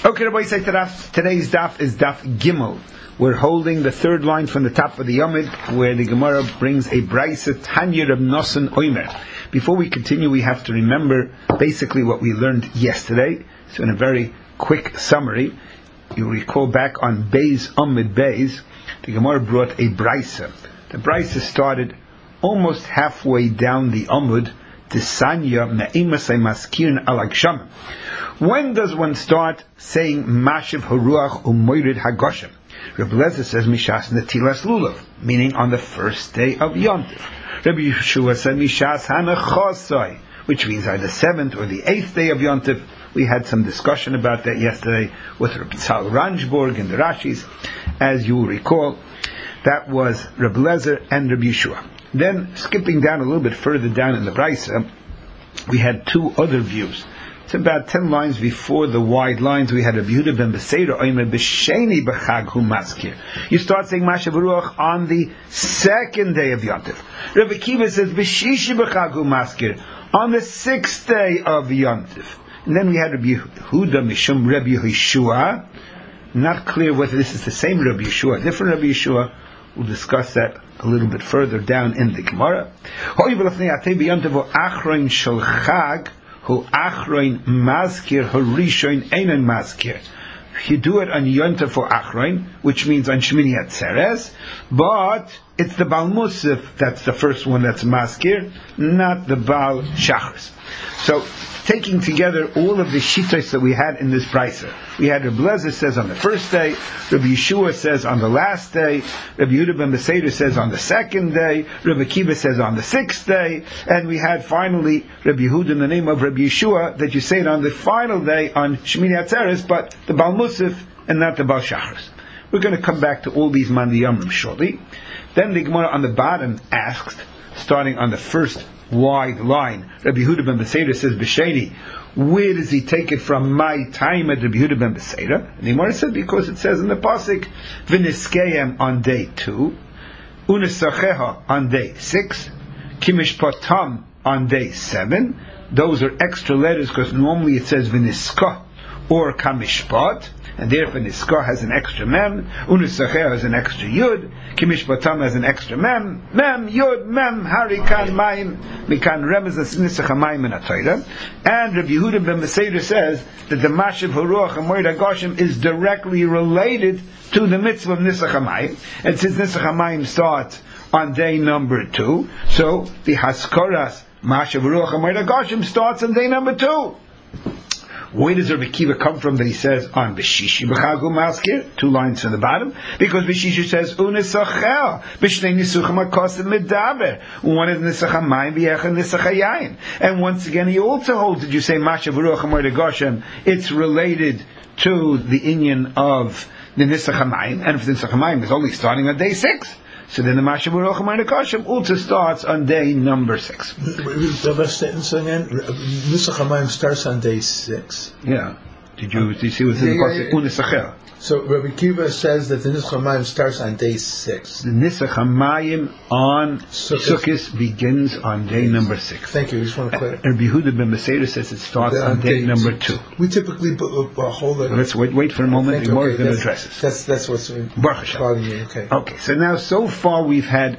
Okay, Rabbi say today's daf is daf Gimel. We're holding the third line from the top of the Yomid, where the Gemara brings a Brisa Tanya Reb Nosson Oimer. Before we continue, we have to remember basically what we learned yesterday. So in a very quick summary, you recall back on Beis Amid Beis, the Gemara brought a Brisa. The Brisa started almost halfway down the Amud, Tisanya Me'imasai Maskirin Alagsham. When does one start saying Mashiv Haruach Umoirid Hagoshem? Rabbi Lezer says Mishas Netilas Lulav, meaning on the first day of Yontif. Rabbi Yeshua said Mishas Hanachosai, which means either the 7th or the 8th day of Yontif. We had some discussion about that yesterday with Rabbi Tzal Ranjborg and the Rashis. As you will recall, that was Rabbi Lezer and Rabbi Yeshua. Then, skipping down a little bit further down in the Brisa, we had two other views. It's about 10 lines before the wide lines. We had Rabbi Yehuda ben Beseira Omer b'Sheni b'Chag hu maskir. You start saying Mashav Ruach on the second day of Yontif. Rabbi Kiva says b'Shishi b'Chag hu maskir on the 6th day of Yontif. And then we had Rabbi Yehuda mishum Rabbi Yeshua. Not clear whether this is the same Rabbi Yeshua, different Rabbi Yeshua. We'll discuss that a little bit further down in the Gemara. Hu achroin maskir harishoin einon maskir. You do it on Yontif for achroin, which means on Shmini Atzeres, but it's the Baal Musaf that's the first one that's maskir, not the Baal Shachris. So, taking together all of the shittos that we had in this brisa, we had Rabbi Lezer says on the first day, Rabbi Yeshua says on the last day, Rabbi Yehuda ben Beseira says on the second day, Rabbi Kiva says on the 6th day, and we had finally Rabbi Yehuda in the name of Rabbi Yeshua that you say it on the final day on Shmini Atzeres, but the Baal Musaf and not the Baal Shachris. We're going to come back to all these Mandi Yomim shortly. Then the Gemara on the bottom asks, starting on the first wide line, Rabbi Yehuda ben Beseira says B'Sheni, where does he take it from? My time at Rabbi Yehuda ben Beseira? And the Gemara said because it says in the pasuk V'niskeim on day 2, Unesacheha on day 6, Kimishpatam on day 7. Those are extra letters because normally it says V'niska or Kamishpat, and therefore Niska has an extra mem, Unesacheha has an extra yud, Kimishpatam has an extra mem, yud, mem, harikan, mayim, mikan remez nisach hamayim in Atayra. And Rabbi Yehuda ben Beseira says that the Mashiv Haruach and Moed HaGoshem is directly related to the mitzvah of nisach hamayim, and since nisach hamayim starts on day number 2, so the Haskaras Mashiv Haruach and Moed HaGoshem starts on day number 2. Where does Rabbi Kiva come from that he says on B'Shishi B'Chag hu maskir? 2 lines from the bottom. Because B'Shishi says Unesachel B'Shnei Nisuchim HaKosim Medaber. One is Nisach HaMayim V'Yecha Nisach HaYayin. And once again he also holds that you say Mashav Ruach HaMoed HaGoshem, it's related to the inyan of the Nisach HaMayim. And if the Nisach HaMayim is only starting on day 6, so then the Mashav Ruach HaMoed HaGoshem also starts on day number 6. The best sentence again, Nisach HaMayim starts on day 6. Yeah. Did you see what's in the pasuk? Unesacher. So Rabbi Kiva says that the Nisach HaMayim starts on day 6. The Nisach HaMayim on Sukkot begins on day number 6. Thank you. I just want to clarify. Rabbi Yehuda ben Beseira says it starts on day number 2. We typically hold it. Let's wait for a moment. The Gemara is going to address this. That's what's bothering me. Okay. So now, so far we've had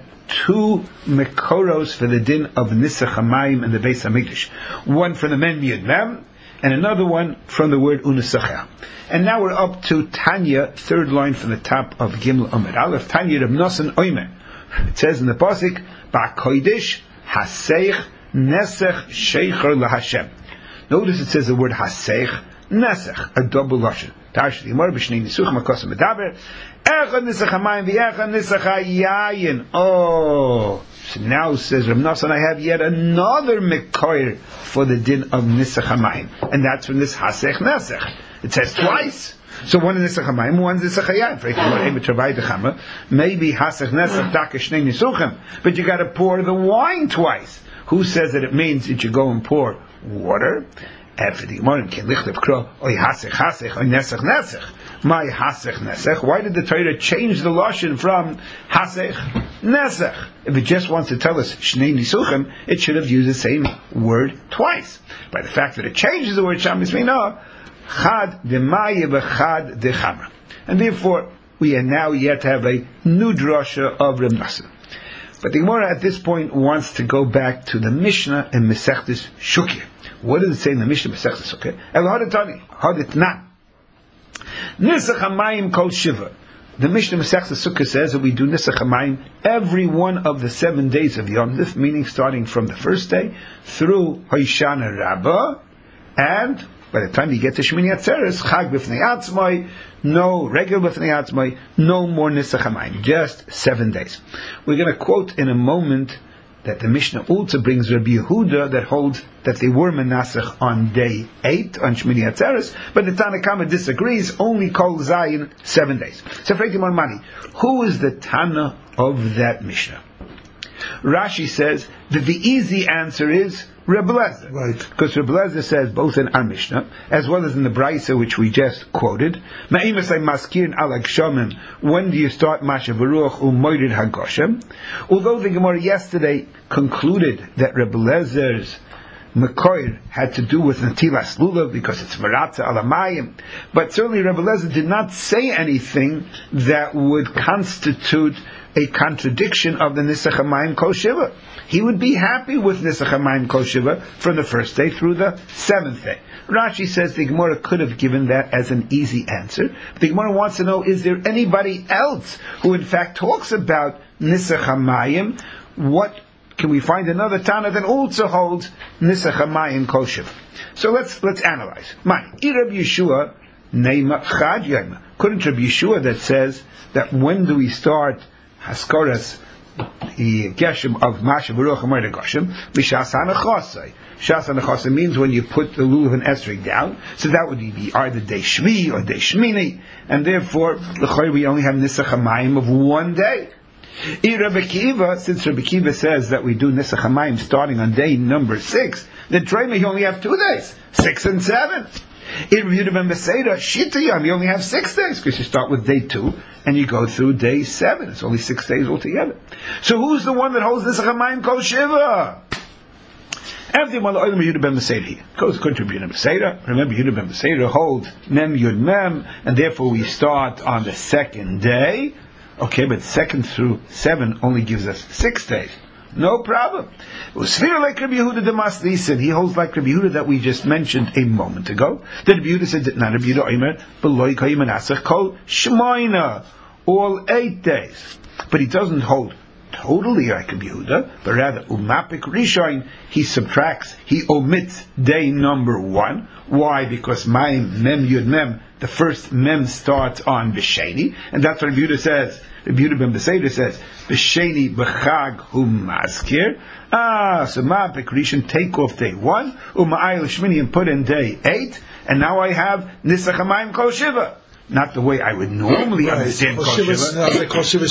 2 mekoros for the din of Nisach HaMayim and the Beis HaMikdash. One from the Men Yud Mem, and another one from the word Unesacher. And now we're up to Tanya, 3rd line from the top of Gimel Amud Aleph. Tanya Reb Nosson Oimer. It says in the pasuk, Ba'kodesh haseich nesech sheicher lahashem. Notice it says the word haseich nesech, a double lashon. Tash Limor b'Shnei Nisuchim HaKosim Medaber. Echad nisach hamayim v'echad nisach hayayin. Oh. So now says Reb Nosson, I have yet another mekoyer for the din of nisach hamayim, and that's from this hasech nesech. It says twice. So one is nisach hamayim, one is nisach hayayin. Maybe hasech nesech taka shnei nisuchim, but you got to pour the wine twice. Who says that it means that you go and pour water? After the Gemara, can lichlev kro oy hasech hasech oy nesech nesech. My hasech nesech. Why did the Torah change the lashon from hasech nesech? If it just wants to tell us shnei nisuchim, it should have used the same word twice. By the fact that it changes the word shamis mina, Chad de Maya v'chad de Chamra. And therefore, we are now yet have a new drasha of Reb Nassim. But the Gemara at this point wants to go back to the Mishnah in Mesechtes Shukya. What does it say in the Mishnah Mesechtes Shukya? El Haditani, Haditnan. Nisach Hamayim Kol Shiva. The Mishnah Mesechtes Sukkah says that we do Nisach Hamayim every one of the 7 days of Yom Tov, meaning starting from the first day through Hoshana Rabbah, and by the time you get to Shmini Atzeres, Chag B'fnei Atzmai, no regular B'fnei Atzmai, no more Nisach Hamayim, just 7 days. We're going to quote in a moment that the Mishnah also brings Rabbi Yehuda that holds that they were Menasach on day 8, on Shmini Atzeres, but the Tanna Kama disagrees, only Kol Zayin 7 days. So, Freitim Mani, who is the Tanna of that Mishnah? Rashi says that the easy answer is Reb Eliezer. Right. Because Reb Eliezer says both in our Mishnah, as well as in the Braisa which we just quoted, when do you start Mashav Baruch U'Moirid HaGoshem? Although the Gemara yesterday concluded that Reb Eliezer's Mekoir had to do with Natilas Lulav because it's Maratza Alamayim, but certainly Reb Eliezer did not say anything that would constitute a contradiction of the Nisach Hamayim Kol Shiva. He would be happy with Nisach Hamayim Kol Shiva from the first day through the 7th day. Rashi says the Gemara could have given that as an easy answer. The Gemara wants to know, is there anybody else who in fact talks about Nisach Hamayim? What can we find another Tana that also holds Nisach Hamayim Kol Shiva? So let's analyze. Rabbi Yeshua Neima Chad Yoma. Couldn't Rabbi Yeshua that says that when do we start Haskaras, the Geshem of Mashav Baruch U'Moirid HaGoshem, B'Shas HaNechasai. Shas HaNechasai means when you put the Lulav and Esrog down, so that would be either Day Shvi or Day Shmini, and therefore, we only have Nisach Hamayim of 1 day. Rabbi Akiva, since Rabbi Akiva says that we do Nisach Hamayim starting on day number 6, then Trema you only have 2 days, 6 and 7. In Rabbi Yehuda ben Beseira, Shitayam, you only have 6 days, because you start with day 2, and you go through day 7. It's only 6 days altogether. So who's the one that holds Nisach Hamayim Kol Shiva? Everything while the Olam Yehuda ben Beseira here. Goes according to Rabbi Yehuda ben Beseira. Remember, Yehuda ben Beseira holds Mem Yud Mem, and therefore we start on the 2nd day. Okay, but 2nd through 7 only gives us 6 days. No problem. It was fair like Rabbi Yehuda de Maslisin. He holds like Rabbi Yehuda that we just mentioned a moment ago. That Rabbi Yehuda said that not Rabbi Yehuda Omer, B'loi Kayim Menasach Kol Shmoina, all 8 days. But he doesn't hold totally like Rabbi Yehuda, but rather Umapik Rishon, he subtracts, he omits day number 1. Why? Because Mem Yud Mem, the first Mem starts on B'Sheni, and that's what Rabbi Yehuda says. Rabbi Yehuda ben Beseira says, B'Sheni B'Chag Hu Maskir. So Ma'apik Rishon, take off day 1, Uma'ayil Shmini, and put in day 8, and now I have Nisach Hamayim Kol Shiva. Not the way I would normally understand Kol Shiva. The Kol Shiva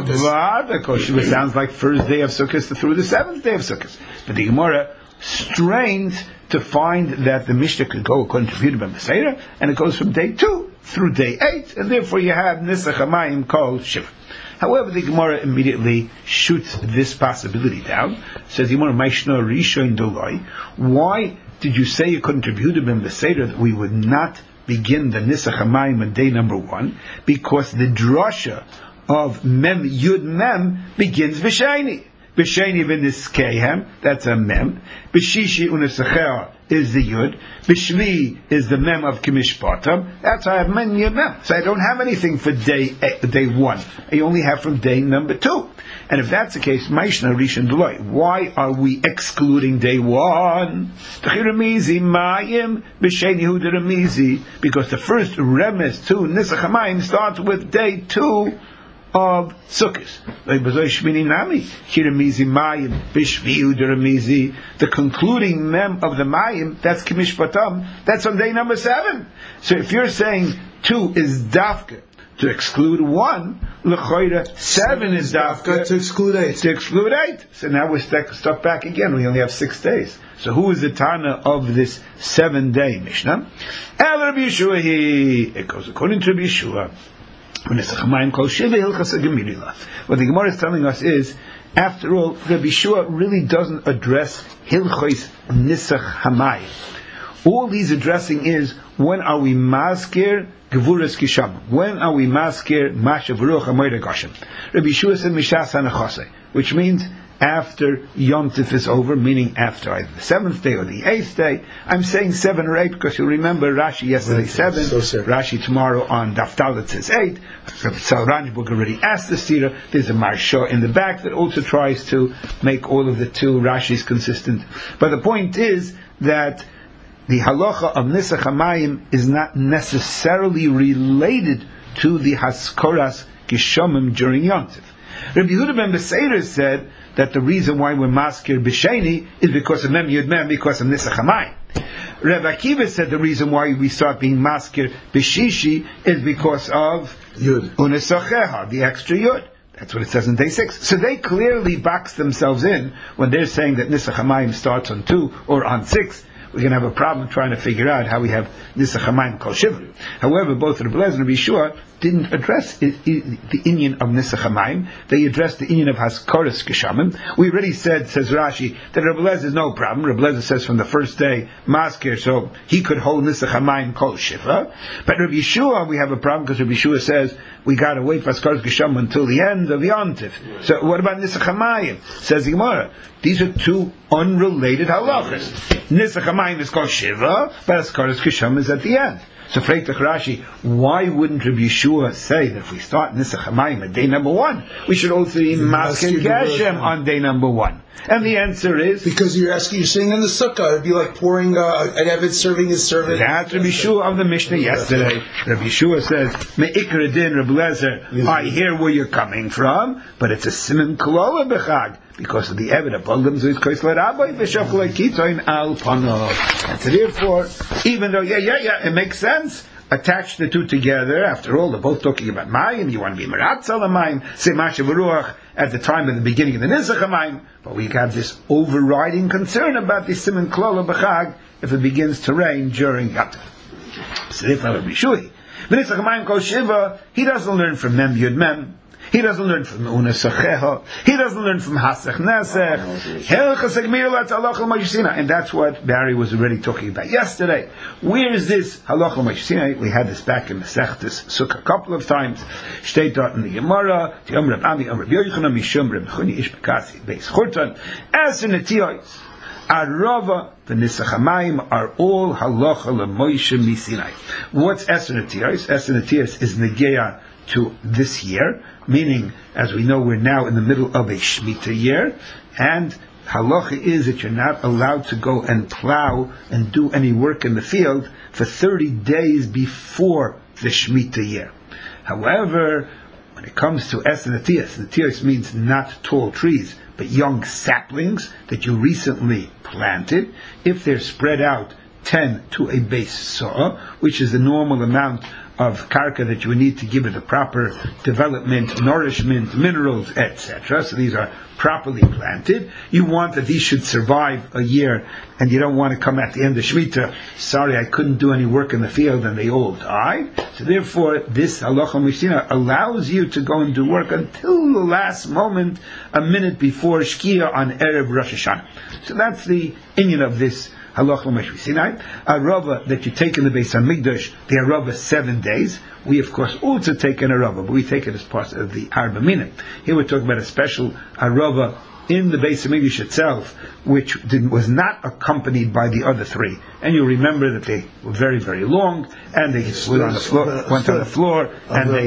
sounds like first day of Sukkot through the 7th day of Sukkot. But the Gemara strains to find that the Mishnah could go according to Rabbi Yehuda ben Beseira, and it goes from day 2 through day 8, and therefore you have Nisach Hamayim Kol Shiva. However, the Gemara immediately shoots this possibility down. Says the Gemara, Maishna Rishon Doloi. Why did you say according to Rabbi Yehuda ben Beseira that we would not begin the Nisach Hamayim on day number 1? Because the drasha of Mem Yud Mem begins B'Sheni. B'Sheni v'Niskehem, that's a Mem. B'Shishi u'Nesacher is the Yud. B'Shvi is the Mem of Kimishpatam. That's why I have Mem Yud Mem. So I don't have anything for day 1. I only have from day number 2. And if that's the case, Maishna Rishon Doloi, why are we excluding day 1? Because the first remes to Nisach Hamayim starts with day 2 of Sukkot. The concluding mem of the Mayim, that's Kimishpatam, that's on day number 7. So if you're saying 2 is Dafka to exclude 1, L'choira 7 is Dafka to exclude 8. So now we're stuck back again. We only have 6 days. So who is the Tana of this 7-day Mishnah? El Rabbi Yeshua, it goes according to Rabbi Yeshua. What the Gemara is telling us is, after all, Rabbi Yeshua really doesn't address Hilchos Nisach Hamayim. all he's addressing is, when are we maskir gevuras kisham? When are we maskir mashav ruach amoyda goshen? Rabbi Yeshua said mishas hanachose, which means after Yom Tif is over, meaning after either the 7th day or the 8th day. I'm saying 7 or 8 because you remember Rashi yesterday 7, Rashi tomorrow on Daf Dalet says 8. So Ranjburg already asked the Sira. There's a Marsha in the back that also tries to make all of the two Rashis consistent. But the point is that the halacha of Nisach HaMayim is not necessarily related to the Haskoras Gishomim during Yom Tif. Rabbi Yehuda ben Beseir said that the reason why we're maskir b'sheni is because of Mem Yud Mem, because of Nisach HaMayim. Rabbi Akiva said the reason why we start being maskir b'shishi is because of Yud Unesacheha, the extra Yud. That's what it says in day 6. So they clearly box themselves in when they're saying that Nisach HaMayim starts on 2 or on 6. We're going to have a problem trying to figure out how we have Nisach HaMayim Kol Shiva. However, both Rabbi Eliezer and Rabbi Yeshua didn't address the inyan of Nisach HaMayim. They addressed the inyan of Haskoras Geshamim. We already said, says Rashi, that Rabbi Eliezer is no problem. Rabbi Eliezer says from the first day, Maskir, so he could hold Nisach HaMayim Kol Shiva. But Rabbi Yeshua, we have a problem because Rabbi Yeshua says, we got to wait for Haskoras Geshamim until the end of Yom Tif. So what about Nisach HaMayim? Says the Gemara, these are two unrelated halachas. Nisach HaMayim is called Shiva, but Haskoras Geshamim is at the end. So Freitach Rashi, why wouldn't Rabbi Yeshua say that if we start Nisach HaMayim at day number 1, we should also be Maskir Geshem on day number 1? And the answer is because you're saying in the sukkah, it'd be like pouring an Eved serving his servant. That's Rabbi Yeshua of the Mishnah yesterday. Rabbi Yeshua says, Me'ikra din Rabbi Lezer, I hear where you're coming from, but it's a siman kolola b'chag, because of the Eved of Bogdam Zuiz Koisler Rabbi V'shafla Kitoin Al Pano. And so therefore, even though, it makes sense, attach the two together. After all, they're both talking about Mayim. You want to be Meratzal Mayim, say Mashav Ruach at the time of the beginning of the Nisach HaMayim. But we have this overriding concern about the Siman Klola B'chag if it begins to rain during Yativ. So therefore, Rabbi Yeshua, Nisach HaMayim Kol Shiva, he doesn't learn from Mem Yud Mem. He doesn't learn from Unesacheha. He doesn't learn from Hasech Nesech. And that's what Barry was already talking about yesterday. Where is this Halach L'Moshe? We had this back in the Sechtes Sukkah a couple of times. Steht dort in the Gemara. Tiom Reb Ami, Reb Yochanan, Mishum Reb Chuni, Ish Bekasi, Beis Churtan. As in the Tiyos, Arava, the Nisach HaMayim are all Halacha L'Moshe Misinai. What's Eser Netiyos? Eser Netiyos is Negeya to this year, meaning, as we know, we're now in the middle of a Shemitah year, and halacha is that you're not allowed to go and plow and do any work in the field for 30 days before the Shemitah year. However, when it comes to Eser Netiyos, Netiyos means not tall trees, but young saplings that you recently planted. If they're spread out 10 to a base saw, which is the normal amount of karka that you would need to give it the proper development, nourishment, minerals, etc. So these are properly planted. You want that these should survive a year, and you don't want to come at the end of Shemitah, sorry, I couldn't do any work in the field, and they all died. So therefore, this Halacha Mishina allows you to go and do work until the last moment, a minute before Shkia on Erev Rosh Hashanah. So that's the inyan of this Halach L'Moshe Sinai. Arava that you take in the Beis Hamikdash, the Arava 7 days. We of course also take an Arava, but we take it as part of the Arba Mina. Here we're talking about a special Arava in the Beis Hamikdash itself, which was not accompanied by the other 3. And you remember that they were very, very long, and they went on the floor, and they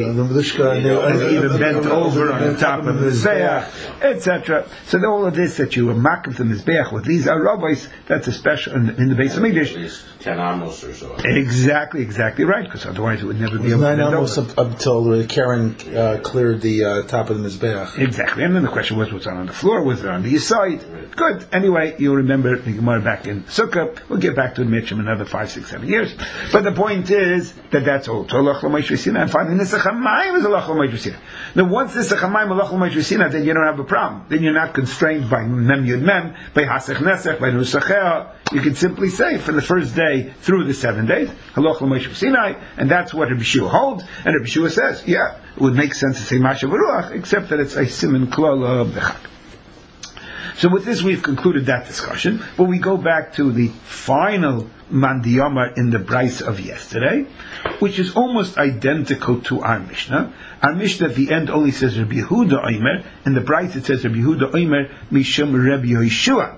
even bent over on the top of the Mizbeach, etc. So all of this that you were makif the Mizbeach with these Arabais, that's a special in the Beis Hamikdash. 10 amos or so. Exactly right, because otherwise it would never be able to 9 amos up until Karen cleared the top of the Mizbeach. Exactly, and then the question was on the floor, was it on the side? Good. Anyway, you'll remember the Gemara back in Sukkah. We'll get back to the Mitchum another 5, 6, 7 years. But the point is that that's all. So Halach L'Moshe Sinai, and finally Nisach HaMayim is Halach L'Moshe Sinai. Now once Nisach HaMayim Halach L'Moshe Sinai, then you don't have a problem. Then you're not constrained by Mem Yud Mem, by Hasech Nesech, by Nusachea. You can simply say from the first day through the 7 days, Halach L'Moshe Sinai, and that's what Rabbi Yeshua holds. And Rabbi Yeshua says, it would make sense to say Mashav Ruach, except that it's a Siman Klal of the Chag. So with this, we've concluded that discussion, but we go back to the final mandiyama in the Brisa of yesterday, which is almost identical to our Mishnah. Our Mishnah at the end only says Rabbi Yehuda Omer. In the Brisa it says Rabbi Yehuda Omer Mishum Rabbi Yehoshua.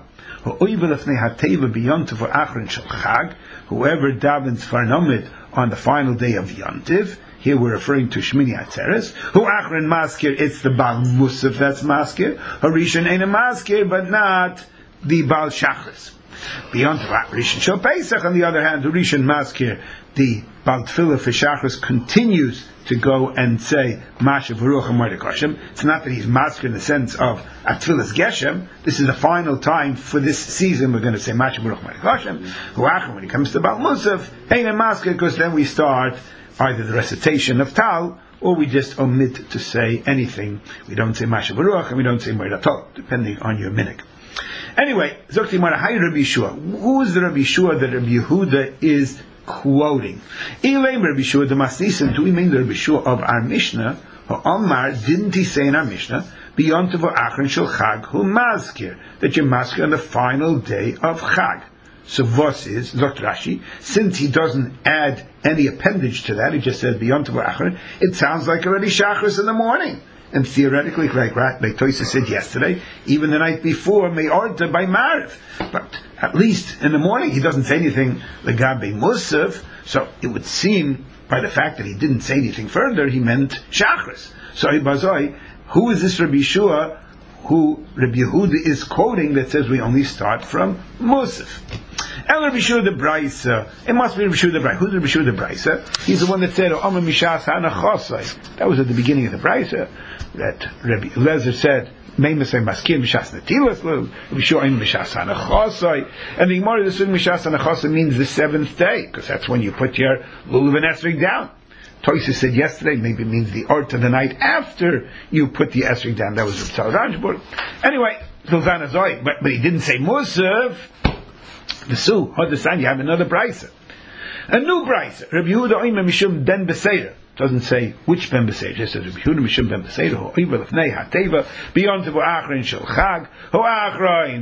Whoever davens Farnomid on the final day of Yontiv, here we're referring to Shmini Atzeres. Who Achron Maskir, it's the Baal Musaf that's Maskir. Harishon ain't a Maskir, but not the Baal Shachris. Beyond Rishon Shel Pesach, on the other hand, the Rishon Maskir, the Baal Tfilah for Shachris, continues to go and say Masha V'ruach HaMoed HaKoshem. It's not that he's Maskir in the sense of Atfilas Geshem. This is the final time for this season. We're going to say Masha V'ruach HaMoed HaKoshem. Who Achron, when it comes to Baal Musaf, ain't a Maskir, because then we start either the recitation of Tal, or we just omit to say anything. We don't say Masha V'ruach, and we don't say Moed HaTol, depending on your minig. Anyway, Zokti Mara, hi Rabbi Yeshua. Who is the Rabbi Yeshua that Rabbi Yehuda is quoting? Ilaim Rabbi Yeshua the Masnisim. Do we mean the Rabbi Yeshua of our Mishnah? Omar, didn't he say in our Mishnah, Beyond Tavo Achron Shel Chag Hu Mazkir, that you're Mazkir on the final day of Chag? So Vos is, Dr. Rashi, since he doesn't add any appendage to that, he just says Beyond Tavo Achron, it sounds like already Shachris in the morning. And theoretically, like Toysa said yesterday, even the night before, Me'orta by Mariv. But at least in the morning, he doesn't say anything Legabe Musaf, so it would seem, by the fact that he didn't say anything further, he meant Shachris. So Ibazoi, who is this Rabbi Yeshua who Rabbi Yehuda is quoting that says we only start from Musaf? El Rabbi Yeshua the Brisa. It must be Rabbi Yeshua the Brisa. Who's Rabbi Yeshua the Brisa? He's the one that said, Omer Mishas Hanachosai. That was at the beginning of the Brisa. That Rabbi Eliezer said, Meimasei Maskir Mishas Netilas Rabbi Yeshua Omer Mishas Hanachosai. And the Gemara this Mishas Hanachosai means the seventh day, because that's when you put your lulav and esrog down. Toysa said yesterday, maybe it means the art of the night after you put the esrog down. That was Rav Rajbur. Anyway, Zilzan Azoi, but he didn't say Musaf. The Su, Hodesan, you have another Brisa. A new Brisa. Rabbi Yehuda Omer Mishum Ben Beseira. Doesn't say which Ben Beseira. It says Rabbi Yehuda Mishum Ben Beseira. Ho Oivel Lefnei HaTeva. Beyond Tevo Achron Shel Chag. Ho Achron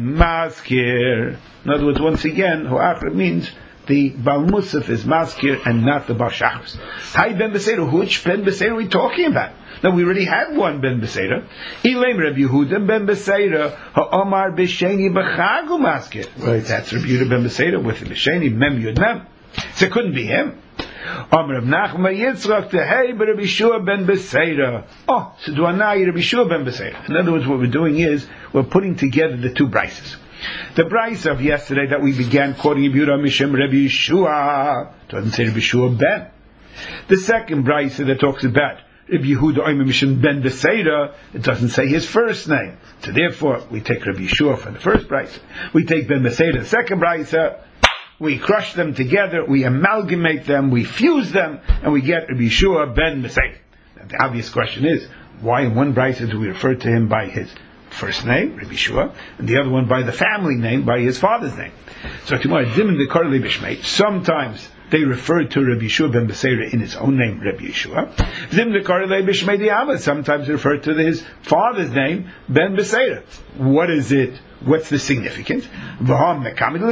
Maskir. In other words, once again, Ho Achron means the Baal Musaf is Maskir and not the Baal Shachris. Hi Ben Beseira. Which Ben Beseira are we talking about? Now we already had one Ben Beseira. Ilaim Rabbi Yehuda Ben Beseira. Ha'omar B'Sheni B'Chagu Maskir. Right. That's Rabbi Yehuda Ben Beseira with the B'Sheni Mem Yud Mem. So it couldn't be him. Omar Rav Nachman Yitzchak Tehei Rabbi Yeshua Ben Beseira. Oh, so Duanai Rabbi Yeshua Ben Beseira. In other words, what we're doing is we're putting together the two Brises. The Brisa of yesterday that we began quoting Rabbi Yehuda Mishum Rabbi Yeshua doesn't say Rabbi Yeshua Ben. The second Brisa that talks about Rabbi Yehuda Omer Mishum Ben Beseira, it doesn't say his first name. So therefore, we take Rabbi Yeshua for the first Brisa. We take Ben Beseira, the second Brisa. We crush them together, we amalgamate them, we fuse them, and we get Rabbi Yeshua Ben Beseira. The obvious question is, why in one Brisa do we refer to him by his first name, Rabbi Yeshua, and the other one by the family name, by his father's name? So sometimes they refer to Rabbi Yeshua Ben Beseira in his own name, Rabbi Yeshua. Sometimes they refer to his father's name, Ben Beseira. What is it? What's the significance? Rabbi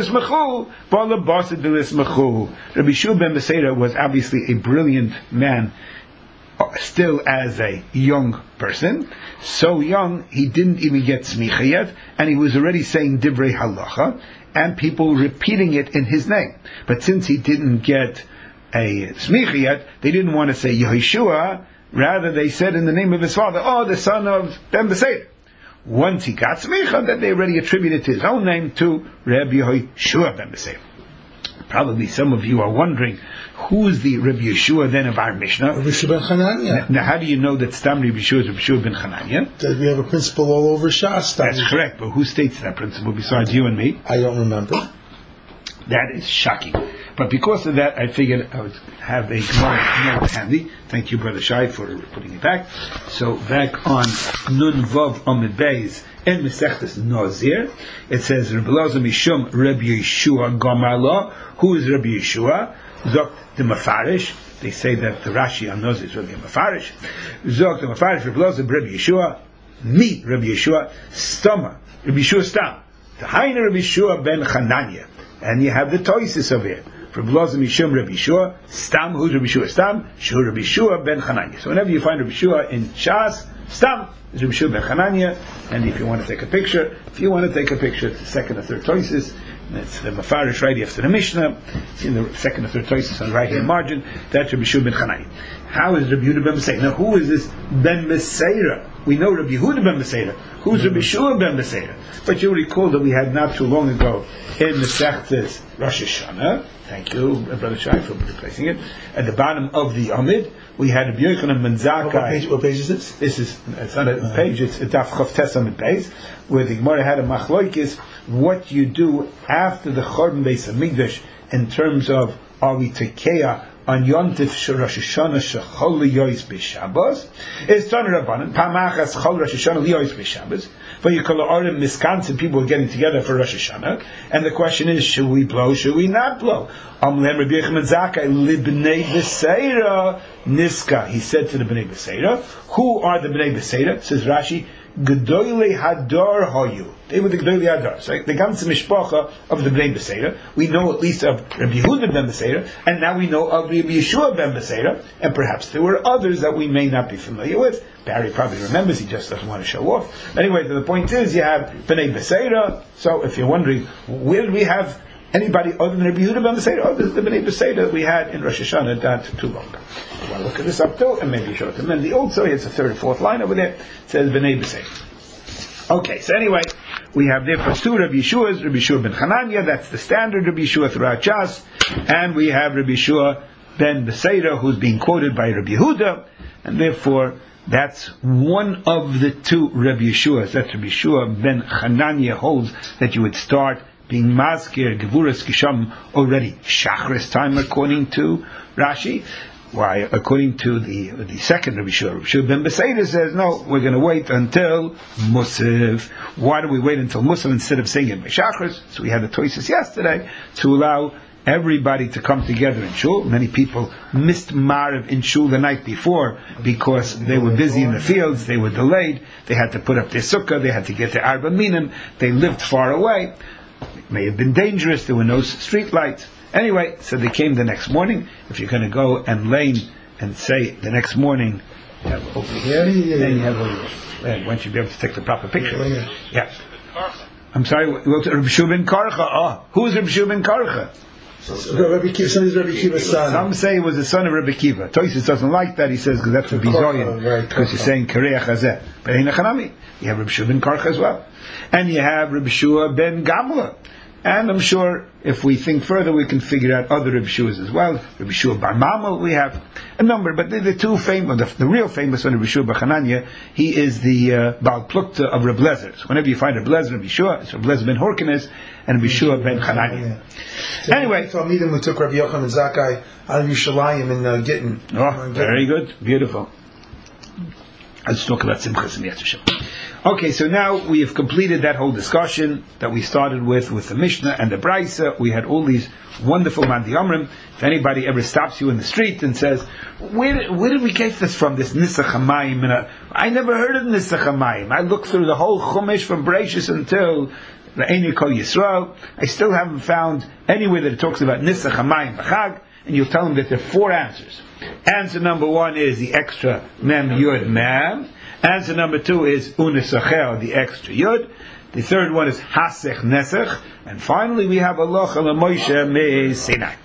Yeshua Ben Beseira was obviously a brilliant man, still as a young person. So young, he didn't even get smicha yet, and he was already saying divrei halacha, and people repeating it in his name. But since he didn't get a smicha yet, they didn't want to say Yehoshua, rather they said in the name of his father, oh, the son of Ben Beseira. Once he got smicha, then they already attributed his own name to Rabbi Yehoshua Ben Beseira. Probably some of you are wondering, who's the Rabbi Yeshua then of our Mishnah? Rabbi Yeshua ben Chananya. Now, how do you know that Stam Rabbi Yeshua is Rabbi Yeshua ben Chananya? That we have a principle all over Shas. That's correct, but who states that principle besides you and me? I don't remember. That is shocking. But because of that, I figured I would have a Gemara note handy. Thank you, Brother Shai, for putting it back. So, back on Nun Vav Amid Beis, in Mesechtes Nazir, it says, Rabbi Elazar Mishum Rabbi Yeshua Gamala. Who is Rabbi Yeshua? Zok the Mefarish. They say that the Rashi on Nazir is really a Mefarish. Zok the Mefarish, Rabbi Elazar Rabbi Yeshua. Mi Rabbi Yeshua Stama, Rabbi Yeshua Stam. Tahaina Rabbi Yeshua ben Chananya. And you have the toises of it. From Blazim Yishum Rabbi Yeshua Stam, who's Rabbi Yeshua Stam? Shu Rabbi Yeshua ben Chananya. So whenever you find Rabbi Yeshua in Shas, Stam is Rabbi Yeshua ben Chananya. And if you want to take a picture, it's the second or third toises. It's the Mafarish right after the Mishnah. It's in the second or third toises on the right hand margin. That's Rabbi Yeshua ben Chananya. How is Rabbi Yehuda ben Beseira? Now, who is this ben Beseira? We know Rabbi Yehuda ben Beseira. Who's Rabbi Yeshua ben Beseira? But you recall that we had not too long ago in the Sechtes Rosh Hashanah. Thank you, Brother Shai, for replacing it. At the bottom of the Amid, we had Rabbi Yochanan ben Zakkai. What page is this? It's not a page, it's a Daf Chavtes Amid page, where the Gemara had a machloikis, what you do after the Chorban Beis Hamikdash in terms of are we tekeya on Yontif Rosh Hashanah Shechol Liyois B'Shabbos is Tanur Rabbanan Pamachas Chol Rosh Hashanah Liyois B'Shabbos. For you call Orim Miskansin, people are getting together for Rosh Hashanah, and the question is, should we blow? Should we not blow? Amlem Rabbi Yochanan Zakkai Libnei Beseira Niska. He said to the Bnei Beseira, who are the Bnei Beseira? Says Rashi, Gedoyle Hadar Hoyu. They were the Gedoyle Hadar. So the ganze mishpacha of the Bnei Beseira. We know at least of Rabbi Yehuda ben Beseira, and now we know of Rabbi Yeshua ben Beseira, and perhaps there were others that we may not be familiar with. Barry probably remembers, he just doesn't want to show off. Anyway, the point is, you have Bnei Beseira. So if you're wondering, where did we have anybody other than Rabbi Yehuda ben Beseira? Oh, this is the Bnei Beseira that we had in Rosh Hashanah not too long ago. I want to look at this up too, and maybe show it to Mendy also. It's the third or fourth line over there. It says Bnei Beseira. Okay, so anyway, we have therefore two Rabbi Yeshuas, Rabbi Yeshua ben Chananya, that's the standard Rabbi Yeshua throughout Shas, and we have Rabbi Yeshua ben Beseira, who's being quoted by Rabbi Yehuda, and therefore that's one of the two Rabbi Yeshuas. That Rabbi Yeshua ben Chananya holds that you would start being Mazkir, Gevuras Kisham already Shachris time, according to Rashi. Why, according to the second Rabbi Yeshua ben Beseira says, no, we're going to wait until Musaf. Why do we wait until Musaf instead of saying it by Shachris? So we had the Toises yesterday to allow everybody to come together in shul. Many people missed Mariv in shul the night before because they were busy in the fields, they were delayed, they had to put up their sukkah, they had to get their arba minim, they lived far away. It may have been dangerous, there were no street lights. Anyway, so they came the next morning. If you're going to go and lane and say the next morning, you have over here, then you have over there. Once you be able to take the proper picture. Yeah. I'm sorry, Rabbi Yeshua ben Karcha. Who is Rabbi Yeshua ben Karcha? Rabbi Kiva's son. Some say it was the son of Rabbi Kiva. Toysis doesn't like that. He says because that's a bizoyin, because he's saying Kareach Hazeh. But in Hanami, you have Rabbi Yeshua ben Karcha as well, and you have Rabbi Yeshua ben Gamla. And I'm sure if we think further, we can figure out other Rabbi Yeshuas as well. Rabbi Yeshua bar Mamal, we have a number, but the two famous, the real famous one, Rabbi Yeshua bar Chananya, he is the Baal Plukta of Rabbi Lezer. So whenever you find Rabbi Lezer, Rabbi Yeshua, it's Rabbi Lezer ben Horkenes and Rabbi Yeshua ben Chananya. So anyway, so meeting we took Rabbi Yochanan Zakkai out of Yerushalayim in Gittin. Oh, very good, beautiful. Let's talk about Simchas and Yetzer Shem. Okay, so now we have completed that whole discussion that we started with the Mishnah and the Braisa. We had all these wonderful Mandi Amrim. If anybody ever stops you in the street and says, where did we get this from, this Nisach HaMayim? I never heard of Nisach HaMayim. I looked through the whole Chumash from Bereshis until the Eini Kol Yisrael. I still haven't found anywhere that it talks about Nisach HaMayim B'Chag, and you'll tell them that there are four answers. Answer number one is the extra Mem Yud Mem. Answer number two is Unisachel, the extra Yud. The third one is Hasech Nesech. And finally we have Allah Moshe Me Sinai.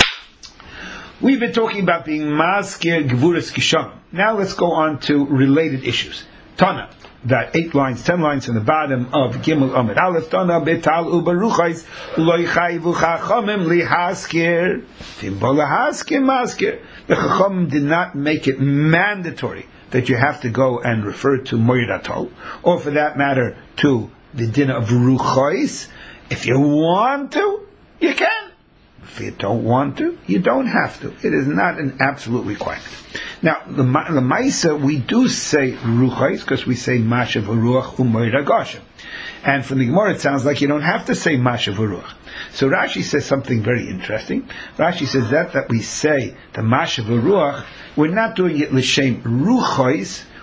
We've been talking about being Maskir Gevuras Kisham. Now let's go on to related issues. Tana, that 10 lines in the bottom of Gimel Amid Aleph. Tana betal ubaruchais loy chayvu chachamim lihaskir timbo lahaskir maskir. The chachamim did not make it mandatory that you have to go and refer to Moed Atol, or for that matter to the din of ruchais. If you want to, you can. If you don't want to, you don't have to. It is not an absolute requirement. Now, the Maisa, we do say ruchais because we say mashav ruach u'moed agashim. And from the Gemara, it sounds like you don't have to say mashav ruach. So Rashi says something very interesting. Rashi says that we say the mashav ruach, we're not doing it l'shem ruchais,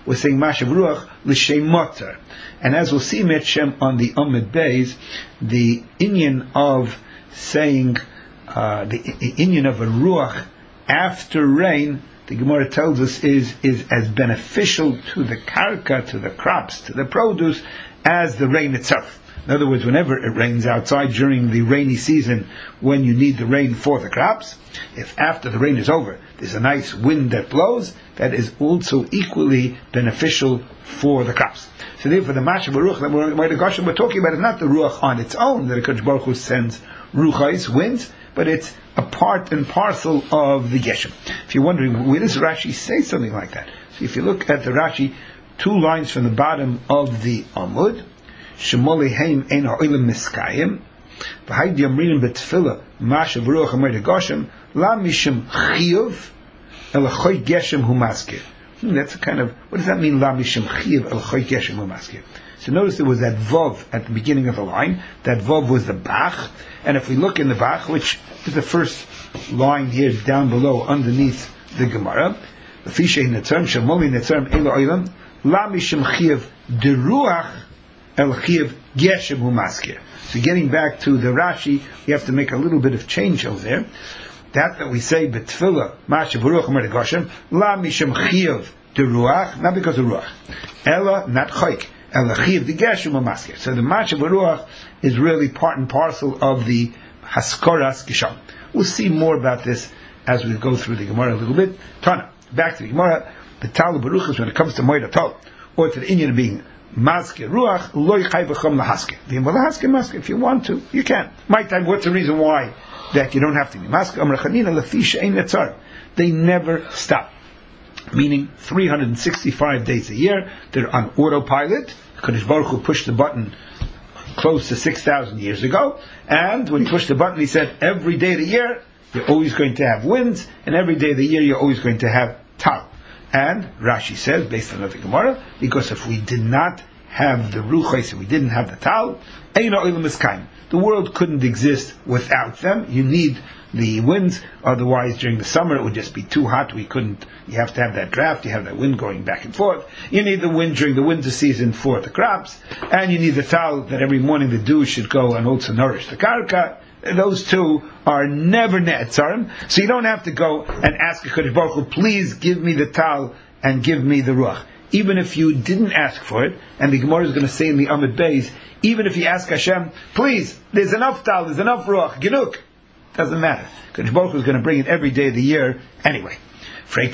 was saying Mashav Ruach L'Shem Motor. And as we'll see Shem on the Amud Beis, the inyan of saying, the inyan of a Ruach after rain, the Gemara tells us is as beneficial to the karka, to the crops, to the produce, as the rain itself. In other words, whenever it rains outside during the rainy season, when you need the rain for the crops, if after the rain is over, there's a nice wind that blows, that is also equally beneficial for the crops. So therefore, the Mashav Ruach that we're talking about is not the Ruach on its own, that HaKadosh Baruch Hu sends Ruchais, winds, but it's a part and parcel of the Geshem. If you're wondering, where does Rashi say something like that? So if you look at the Rashi, 2 lines from the bottom of the Amud, Shemoli Heim Ein Ha'olim Miskayim, V'haydi Amrinim B'Tfilah, Mashav Ruach HaMoed HaGoshem, La Mishim Chiyuv, El Choy Geshem Hu Maskir. That's a kind of, what does that mean, La Mishim Chiyuv, El Choy Geshem Hu Maskir? So notice there was that Vav at the beginning of the line. That Vav was the Bach. And if we look in the Bach, which is the first line here down below underneath the Gemara, L'fishay Netzarm, Shemoli Netzarm Eila Oilam, La Mishim Chiyuv Deruach El Chiyuv Geshem Hu Maskir. So getting back to the Rashi, we have to make a little bit of change over there. That we say B'Tfilah, Mashav Ruach HaMoed HaGoshem, La Mishim Chiyuv Deruach, not because of Ruach. Ella, not Choik. So the Mashav Ruach is really part and parcel of the Haskoras Gisham. We'll see more about this as we go through the Gemara a little bit. Tana, back to the Gemara. The Tal Baruch when it comes to Moed HaTol, or to the Inyan of being Masker Ruach, Lo Ychai V'chom Lahasker. Lahasker, Masker, if you want to, you can. My time, what's the reason why that you don't have to be Masker? Amar Chanina Lefi She'ein Netzar. They never stop. Meaning 365 days a year, they're on autopilot. Kadosh Baruch Hu pushed the button close to 6,000 years ago, and when he pushed the button, he said, every day of the year, you're always going to have winds, and every day of the year, you're always going to have tal. And Rashi says, based on the Gemara, because if we did not have the ruchos, if we didn't have the tal, Eino Olam Miskayim, the world couldn't exist without them. You need the winds, otherwise during the summer it would just be too hot. You have to have that draft, you have that wind going back and forth. You need the wind during the winter season for the crops, and you need the tal that every morning the dew should go and also nourish the karka. Those two are never netzarim, so you don't have to go and ask HaKadosh Baruch Hu, please give me the tal and give me the ruach. Even if you didn't ask for it, and the Gemara is going to say in the Amud Beis, even if you ask Hashem, please, there's enough tal, there's enough ruach, genuk, doesn't matter. HaKadosh Baruch Hu is going to bring it every day of the year anyway. How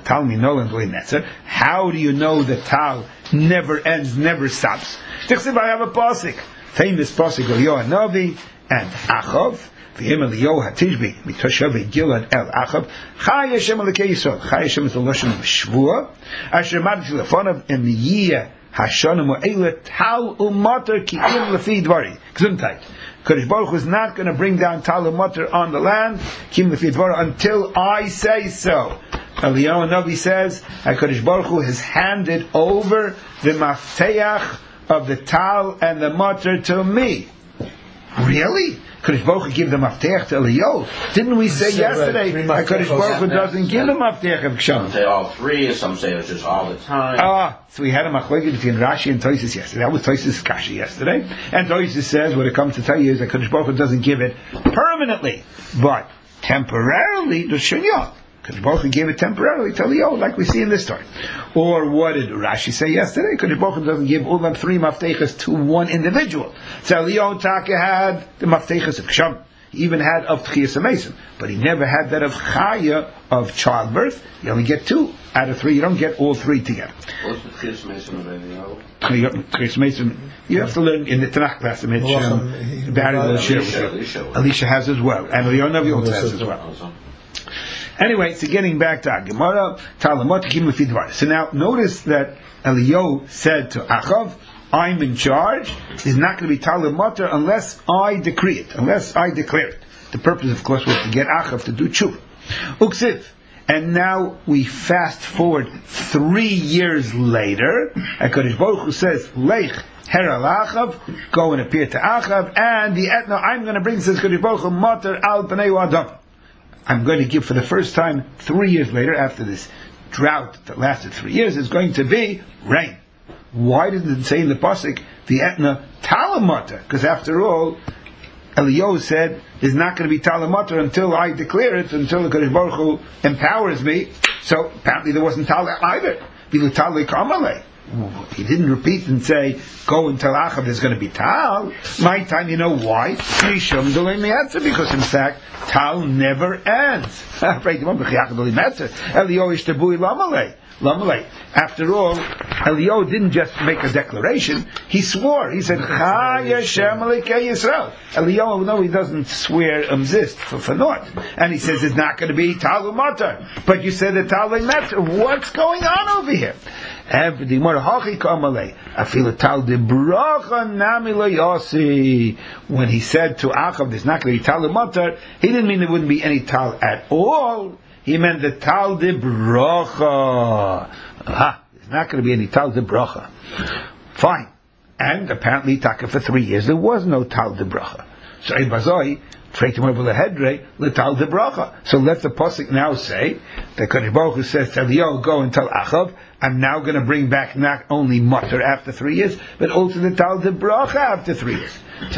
do you know that tal never ends, never stops? I have a pasuk, famous pasuk of Yoah Navi and Achav. V'hem Eliyahu HaTishbi mitoshavei Gilad el Achav. Chai Hashem Elokei Yisrael. Chai Hashem is the lashon of Shvuah. Asher madati lefonav in the year Hashanah Mo'elet Tal U'Mater Ki'im Lefi Dvari. Gesundheit. Kadosh Baruch Hu is not going to bring down Tal U'Mater on the land Ki'im Lefi Dvari until I say so. Eliyahu Navi says HaKadosh Baruch Hu has handed over the mafteach of the Tal and the Mater to me. Really? Kadosh Baruch Hu give the mafteach to Eliyahu? Didn't we say yesterday Kadosh Baruch Hu doesn't give the mafteach of Kshem? Some say all three, some say it's just all the time. So we had a machlokes between Rashi and Tosfos yesterday. That was Tosfos Kashi yesterday. And Tosfos says what it comes to tell you is that Kadosh Baruch Hu doesn't give it permanently, but temporarily to Shunyot. Kadosh Baruch Hu gave it temporarily to Eliyahu, like we see in this story. Or what did Rashi say yesterday? Kadosh Baruch Hu doesn't give all them three maftechas to one individual. So Eliyahu Taka had the maftechas of Ksham. He even had of Tchias HaMesim. But he never had that of Chaya, of childbirth. You only get 2 out of 3. You don't get all 3 together. What's the Tchias HaMesim of Eliyahu? Tchias HaMesim, you have to learn in the Tanakh class. Elisha has as well. And Eliyahu Navi also has as well. Anyway, so getting back to our Gemara, so now notice that Eliyahu said to Achav, I'm in charge. There's not going to be Talmud Mater unless I decree it, unless I declare it. The purpose, of course, was to get Achav to do tshuva. Uksiv. And now we fast forward 3 years later, and HaKadosh Baruch Hu says, Lech Hera Achav, go and appear to Achav, and the Etna I'm going to bring, says HaKadosh Baruch Hu, Mater al Bnei Adam. I'm going to give for the first time 3 years later, after this drought that lasted 3 years is going to be rain. Why didn't it say in the pasuk the Etna talamata? Because after all, Eliyahu said there's not going to be talamata until I declare it, until the Kadosh Baruch Hu empowers me. So apparently there wasn't tal either. He didn't repeat and say, go and tell Achav there's going to be tal. My time, you know why? Because in fact, tal never ends. After all, Eliyahu didn't just make a declaration, he swore. He said, Chai Hashem Elikei Yisrael. Eliyahu, no, he doesn't swear umzist for naught. And he says it's not going to be tal u'matar. But you said that tal u'matar. What's going on over here? When he said to Achav there's not going to be tal u'matar, he didn't mean there wouldn't be any tal at all. He meant the tal de bracha. There's not going to be any tal de bracha. Fine. And apparently, taka for 3 years, there was no tal de bracha. So Ibazoi, Treitim over the Hedre, the tal de bracha. So let the pasuk now say, the Kadosh Baruch Hu says to Eliyahu, go and tell Achav, I'm now going to bring back not only mutter after 3 years, but also the tal de bracha after 3 years.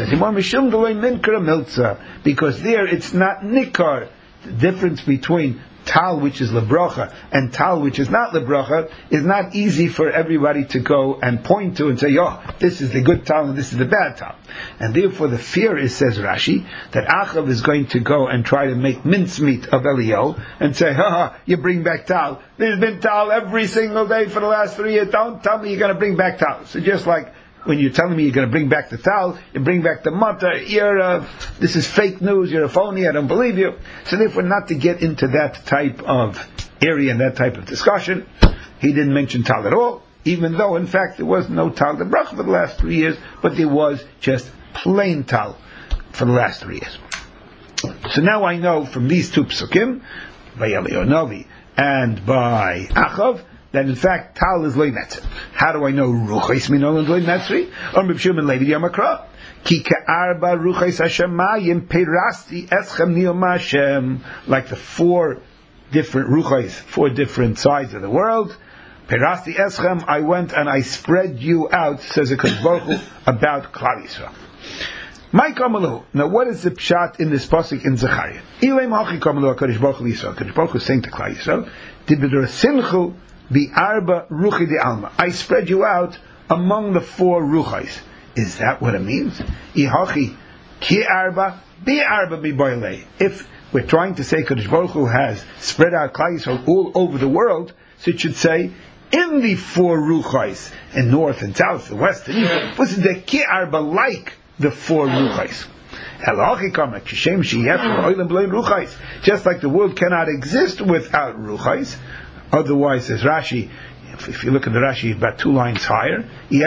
Because there it's not nikar. The difference between tal which is lebracha and tal which is not lebracha is not easy for everybody to go and point to and say, oh, this is the good tal and this is the bad tal. And therefore the fear is, says Rashi, that Achav is going to go and try to make mincemeat of Eliyahu and say, you bring back tal. There's been tal every single day for the last 3 years. Don't tell me you're going to bring back tal. So just like when you're telling me you're going to bring back the tal, you bring back the matter, this is fake news, you're a phony, I don't believe you. So therefore not to get into that type of area and that type of discussion, he didn't mention tal at all, even though in fact there was no tal de bracha for the last 3 years, but there was just plain tal for the last 3 years. So now I know from these two psukim, by Eliyahu Novi and by Achav, that in fact tal is loy metzri. How do I know ruchais minol and loy metzri? Or mibshum and levi yamakra. Ki ke'arba ruchais hashemayim perasti eschem niyom Hashem. Like the 4 different ruchais, 4 different sides of the world. Perasti eschem, I went and I spread you out, says the Kadosh Baruch Hu, about Klal Yisrael. My kamalu. Now, what is the pshat in this pasuk in Zechariah? Ilay machi kamalu HaKadosh Baruch Hu Yisrael. Kadosh Baruch Hu is saying to Klal Yisrael, Dibidor sinchu Bi arba ruchi de alma. I spread you out among the 4 ruchais. Is that what it means? Ihachi ki arba bi arba bi boile. If we're trying to say Kadosh Baruch Hu has spread out Klal Yisrael all over the world, so it should say in the 4 ruchais, in north and south, and west and east. Was the ki arba like the 4 ruchais? Just like the world cannot exist without ruchais. Otherwise, says Rashi, if you look at the Rashi about 2 lines higher,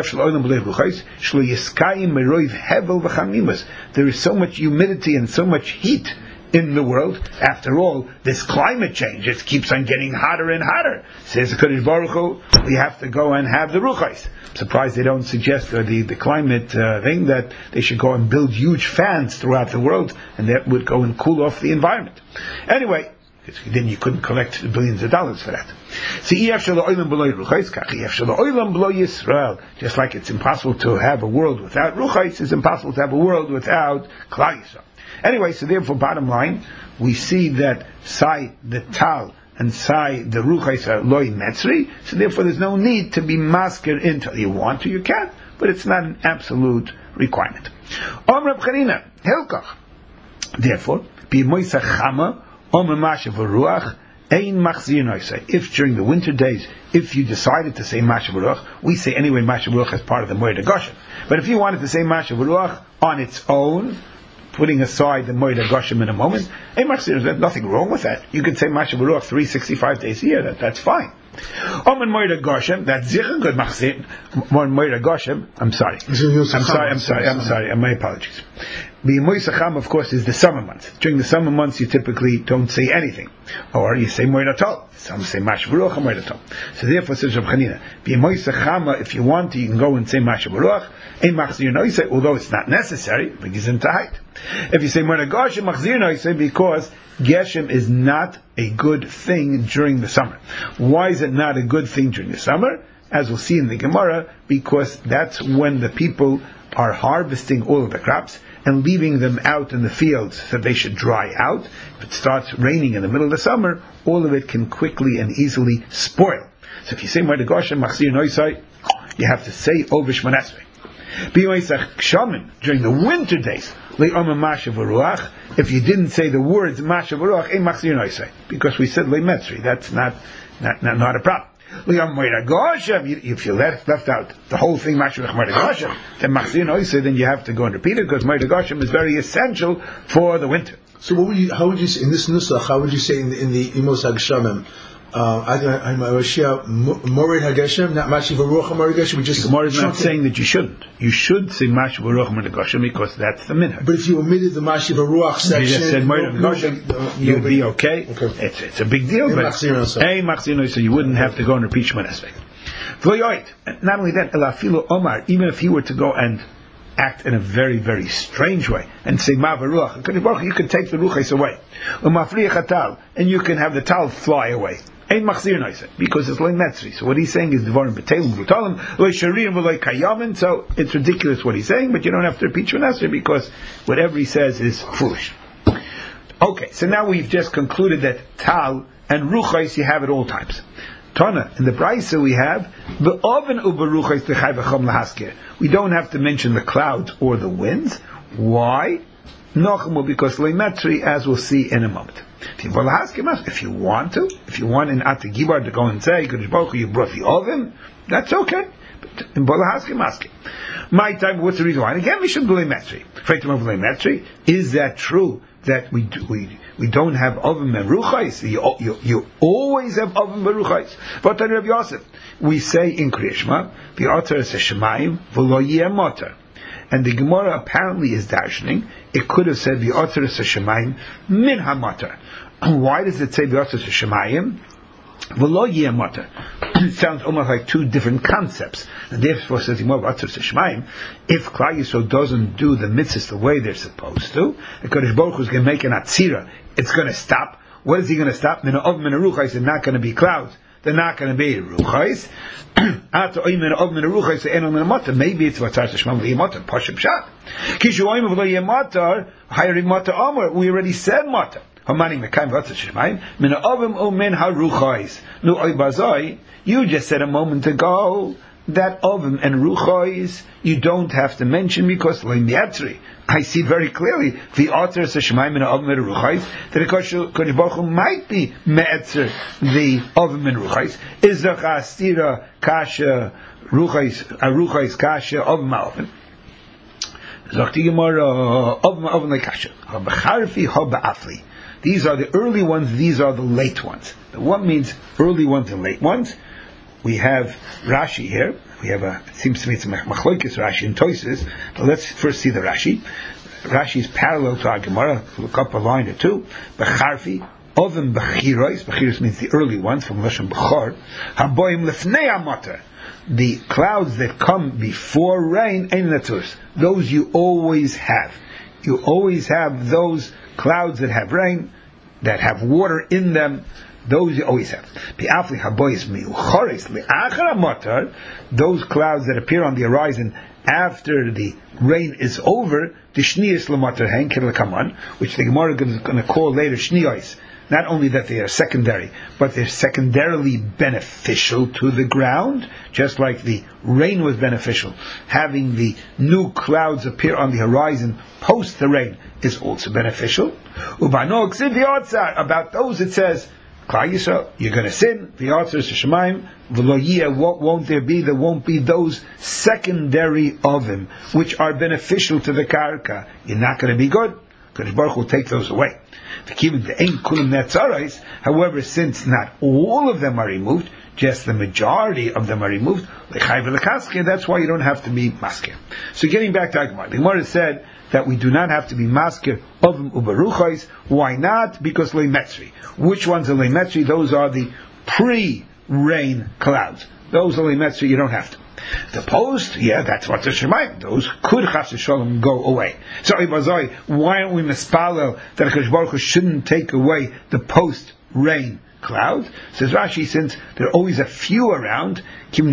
there is so much humidity and so much heat in the world. After all, this climate change, it keeps on getting hotter and hotter. Says the Kadosh Baruch Hu, we have to go and have the ruchais. I'm surprised they don't suggest the climate thing that they should go and build huge fans throughout the world, and that would go and cool off the environment. Anyway, then you couldn't collect billions of dollars for that. Just like it's impossible to have a world without ruchais, it's impossible to have a world without Klal Yisrael. Anyway, so therefore, bottom line, we see that Sai the Tal and Sai the ruchais are loy metzri, so therefore there's no need to be masker until you want to, you can, but it's not an absolute requirement. Therefore, if during the winter days, if you decided to say Mashav Ruach, we say anyway Mashav Ruach as part of the Moed HaGoshen. But if you wanted to say Mashav Ruach on its own, putting aside the Moed HaGoshen in a moment, there's nothing wrong with that. You can say Mashav Ruach 365 days a year, that's fine. Omen Moed HaGoshen, that's Zichon good Machzir, Moed HaGoshen, I'm sorry, my apologies. B'Moisa Chama, of course, is the summer months. During the summer months, you typically don't say anything. Or you say Moed Atol. Some say Masha Baruch or Moed Atol. So therefore, says Rav Chanina, B'Moisa Chama, if you want to, you can go and say Masha Baruch. Ein Machzir Noisei, although it's not necessary, but it's in Tahait. If you say Moed Gashem, Machzir Noisei, because Geshem is not a good thing during the summer. Why is it not a good thing during the summer? As we'll see in the Gemara, because that's when the people are harvesting all of the crops and leaving them out in the fields so they should dry out. If it starts raining in the middle of the summer, all of it can quickly and easily spoil. So if you say Moed Gashem, Machzir Noisei, you have to say Ovish Manesvei. During the winter days, if you didn't say the words Masha Baruch, because we said Leimetzri, that's not a problem. If you left out the whole thing, then you have to go and repeat it, because Moed Gashem is very essential for the winter. So how would you say in this nusach? How would you say in the Imos Hagshamim? Mored Hageshem, not Mashi Baruch Mored Hageshem. We just Gemara is not saying that you shouldn't. You should say Mashi Baruch Mored Hageshem because that's the minhag. But if you omitted the Mashi Baruch section, you just said Mored Hageshem, you'd be okay. It's a big deal, but so you wouldn't have to go and repeat Shemona Esrei. Not only that, Elafilu Omar, even if he were to go and act in a very, very strange way and say Ma Baruch, you can take the ruchais away, and you can have the tal fly away. Because it's like Metzri. So what he's saying is Devarim B'Telim B'Talim Lo Sharim V'Lo Kayamin. So it's ridiculous what he's saying, but you don't have to repeat Shemona because whatever he says is foolish. Okay, so now we've just concluded that Tal and Ruchais you have at all times. Tana, in the Brisa we have the oven uberuchais l'chayvachom lahaskir. We don't have to mention the clouds or the winds. Why? Nochamu, because Leimetri, as we'll see in a moment. If you want in Atagibar to go and say, Kodesh Baruch Hu, you brought the oven, that's okay. But in Bolahaskim, my time, what's the reason why? And again, we should do Leimetri. Is that true that we don't have oven meruchais? You always have oven meruchais. But on Rav Yosef, we say in Kriyashma, the Otar is a Shemayim, v'lo yeh motar. And the Gemara apparently is darshaning. It could have said the Otar is a Shemayim min hamatar. Why does it say the Otar is a Shemayim? V'lo yeh motar. It sounds almost like two different concepts. And therefore says the Gemara Otar is a Shemayim. If Klal Yisrael doesn't do the mitzvahs the way they're supposed to, the Kodesh Baruch Hu is going to make an atzira. It's going to stop. What is he going to stop? Mina ov mina ruchais. They're not going to be clouds. They're not going to be ruchais. Maybe it's what Shmam Yematar, Pashup Shat. Kishuayim of Yematar, Hayri Matar Amor. We already said Matar. Hamani Mekayim Vatzah Shemaim. Mina Ovim Omen Haruchais. Nu Oibazai. You just said a moment ago that Ovim and Ruchais you don't have to mention because Leimiatri. I see very clearly the author says Shemaim and Ovim and Ruchais that Kodesh Baruch Hu might be me'etzer the Ovim and Ruchais. Is the Chastira Kasha Ruchais Kasha Ovim Ovim? Zakti Gemara Ovim like Kasha Habacharfi Haba'afli. These are the early ones. These are the late ones. What means early ones and late ones? We have Rashi here. We have it seems to me it's a Machlokes Rashi in Toises, but let's first see the Rashi. Rashi is parallel to our Gemara. Look up a line or two. Becharfi, Ovim Bechiros. Bechiros means the early ones from Lashon Bechor. Haboim Lefnei Amatar. The clouds that come before rain, Ein Natus. Those you always have. You always have those clouds that have rain, that have water in them. Those you always have. Those clouds that appear on the horizon after the rain is over, which the Gemara is going to call later shniyos. Not only that they are secondary, but they're secondarily beneficial to the ground, just like the rain was beneficial. Having the new clouds appear on the horizon post the rain is also beneficial. About those it says, Klal Yisrael, you're going to sin. The answer is Shemaim. What won't there be? There won't be those secondary ovim which are beneficial to the karka. You're not going to be good. Kodesh Baruch will take those away. However, since not all of them are removed, just the majority of them are removed, that's why you don't have to be maskir. So getting back to Gemara, the Gemara said that we do not have to be maskir ovim uberuchais. Why not? Because leimetzri. Which ones are leimetzri? Those are the pre-rain clouds. Those are leimetzri, you don't have to. The post, that's what's a shemayim. Those could chas v'shalom go away. So, why don't we mispalel that HaKadosh Baruch Hu shouldn't take away the post-rain cloud? Says Rashi, since there are always a few around,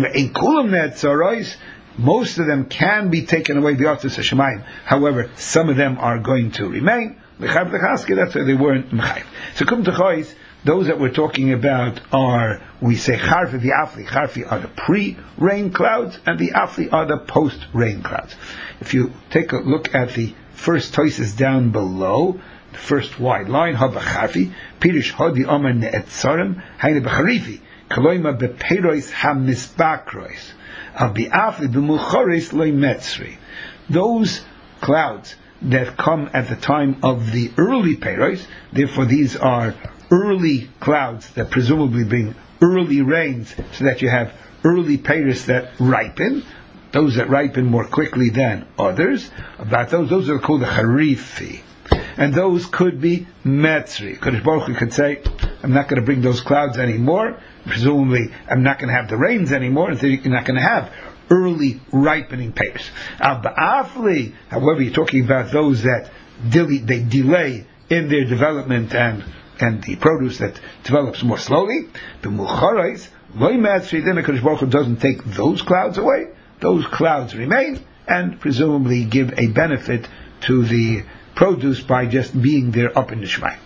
most of them can be taken away, b'yotzes hashemayim. However, some of them are going to remain. That's why they weren't mechayiv. So, kum t'chois, those that we're talking about are, we say, Charfi the Afli. Charfi are the pre-rain clouds, and the Afli are the post-rain clouds. If you take a look at the first toises down below, the first wide line, Haba Charfi, Pirish Hodi Omer Ne'etzarim, Haine Becharifi, Kaloima Bepeirois HaMisbakrois, Al Bi'afli B'muchoris Loi Metzri. Those clouds that come at the time of the early Peirois, therefore these are early clouds that presumably bring early rains, so that you have early peiros that ripen, those that ripen more quickly than others. About those are called the harifi, and those could be metzri. Kadosh Baruch Hu could say, I'm not going to bring those clouds anymore, presumably I'm not going to have the rains anymore, and so you're not going to have early ripening peiros. Al-ba'afli, however, you're talking about those that they delay in their development and the produce that develops more slowly. The mucharais, loy metzri, then the Kadosh Baruch Hu doesn't take those clouds away. Those clouds remain and presumably give a benefit to the produce by just being there up in the Shemai.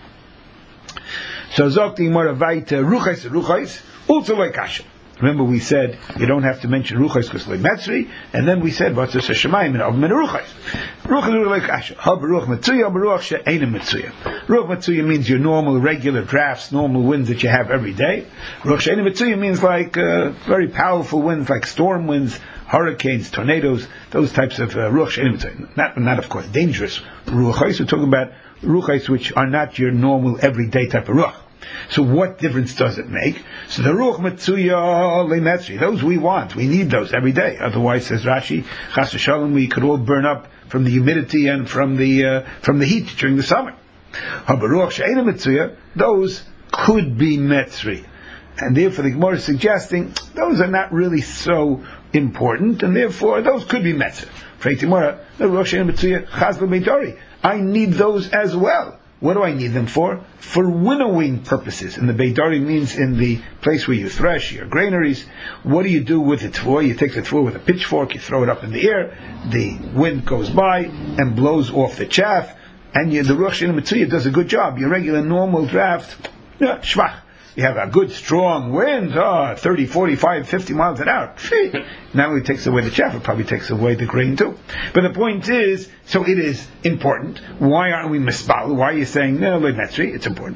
So zokti moravayte ruchais, also loy kasha. Remember, we said you don't have to mention ruchais because loy metzri, and then we said what's a shemayim and of men ruchais. Ruchais loy kasha. Hab ruch metzuya, ruch she'eina metzuya. Ruch metzuya means your normal, regular drafts, normal winds that you have every day. Ruch she'eina metzuya means like very powerful winds, like storm winds, hurricanes, tornadoes, those types of ruch she'eina metzuya. Not of course dangerous ruchais. We're talking about ruchais which are not your normal, everyday type of ruch. So what difference does it make? So the ruch metzuya lemetzri, those we want, we need those every day. Otherwise, says Rashi, chas v'shalom, we could all burn up from the humidity and from the heat during the summer. Habaruch she'eina metzuya, those could be metzri, and therefore the Gemara is suggesting those are not really so important, and therefore those could be metzri. Freitimora, the ruch she'eina metzuya chaz l'meidori, I need those as well. What do I need them for? For winnowing purposes. And the Beidari means in the place where you thresh your granaries. What do you do with the tfor? You take the tfor with a pitchfork, you throw it up in the air, the wind goes by and blows off the chaff, and the Ruach She'eina Metzuya does a good job. Your regular normal draft, shvach. You have a good strong wind, 30, 45, 50 miles an hour. Not only takes away the chaff, it probably takes away the grain too. But the point is, so it is important. Why aren't we mispal? Why are you saying, no, metzri? It's important.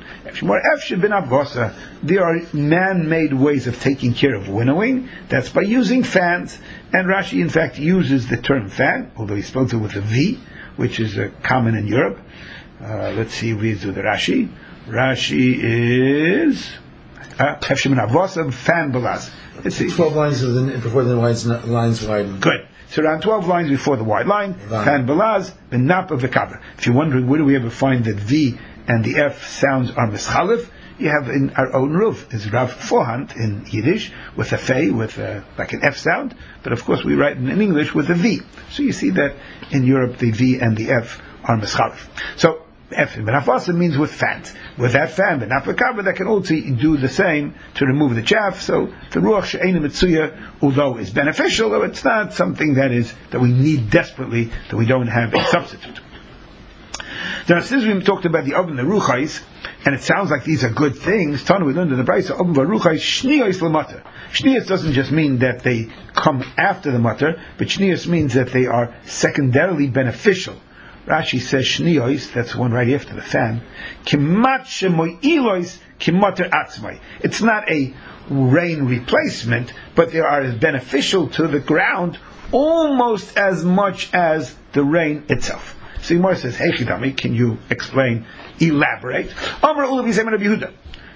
There are man-made ways of taking care of winnowing. That's by using fans. And Rashi, in fact, uses the term fan, although he spells it with a V, which is common in Europe. Let's see, we do the Rashi. Rashi is fan balaz. Let's see. 12 lines before the lines widen. Good. So around 12 lines before the wide line, fan balaz, benapa v'kabra. If you're wondering where do we ever find that V and the F sounds are mischalif, you have in our own roof is Rav Fohant in Yiddish with a fei, with like an F sound, but of course we write in English with a V. So you see that in Europe the V and the F are mischalif. So F means with fans. With that fan, but not for cover, that can also do the same to remove the chaff. So the ruach she'eina metzuya, although is beneficial, though it's not something that we need desperately, that we don't have a substitute. Now, since we talked about the oven, the ruchais, and it sounds like these are good things, Tana, we learned in the Brayso, oven v'ruchais shniyos l'matar. Shniyos doesn't just mean that they come after the matar, but shniyos means that they are secondarily beneficial. Rashi says shniyos, that's the one right after the fan, kimat shemoilos kimater atzmai. It's not a rain replacement, but they are as beneficial to the ground almost as much as the rain itself. So Gemara says, hey Chidami, can you explain, elaborate? Amar Ulav Yisem Rabbi Yehuda.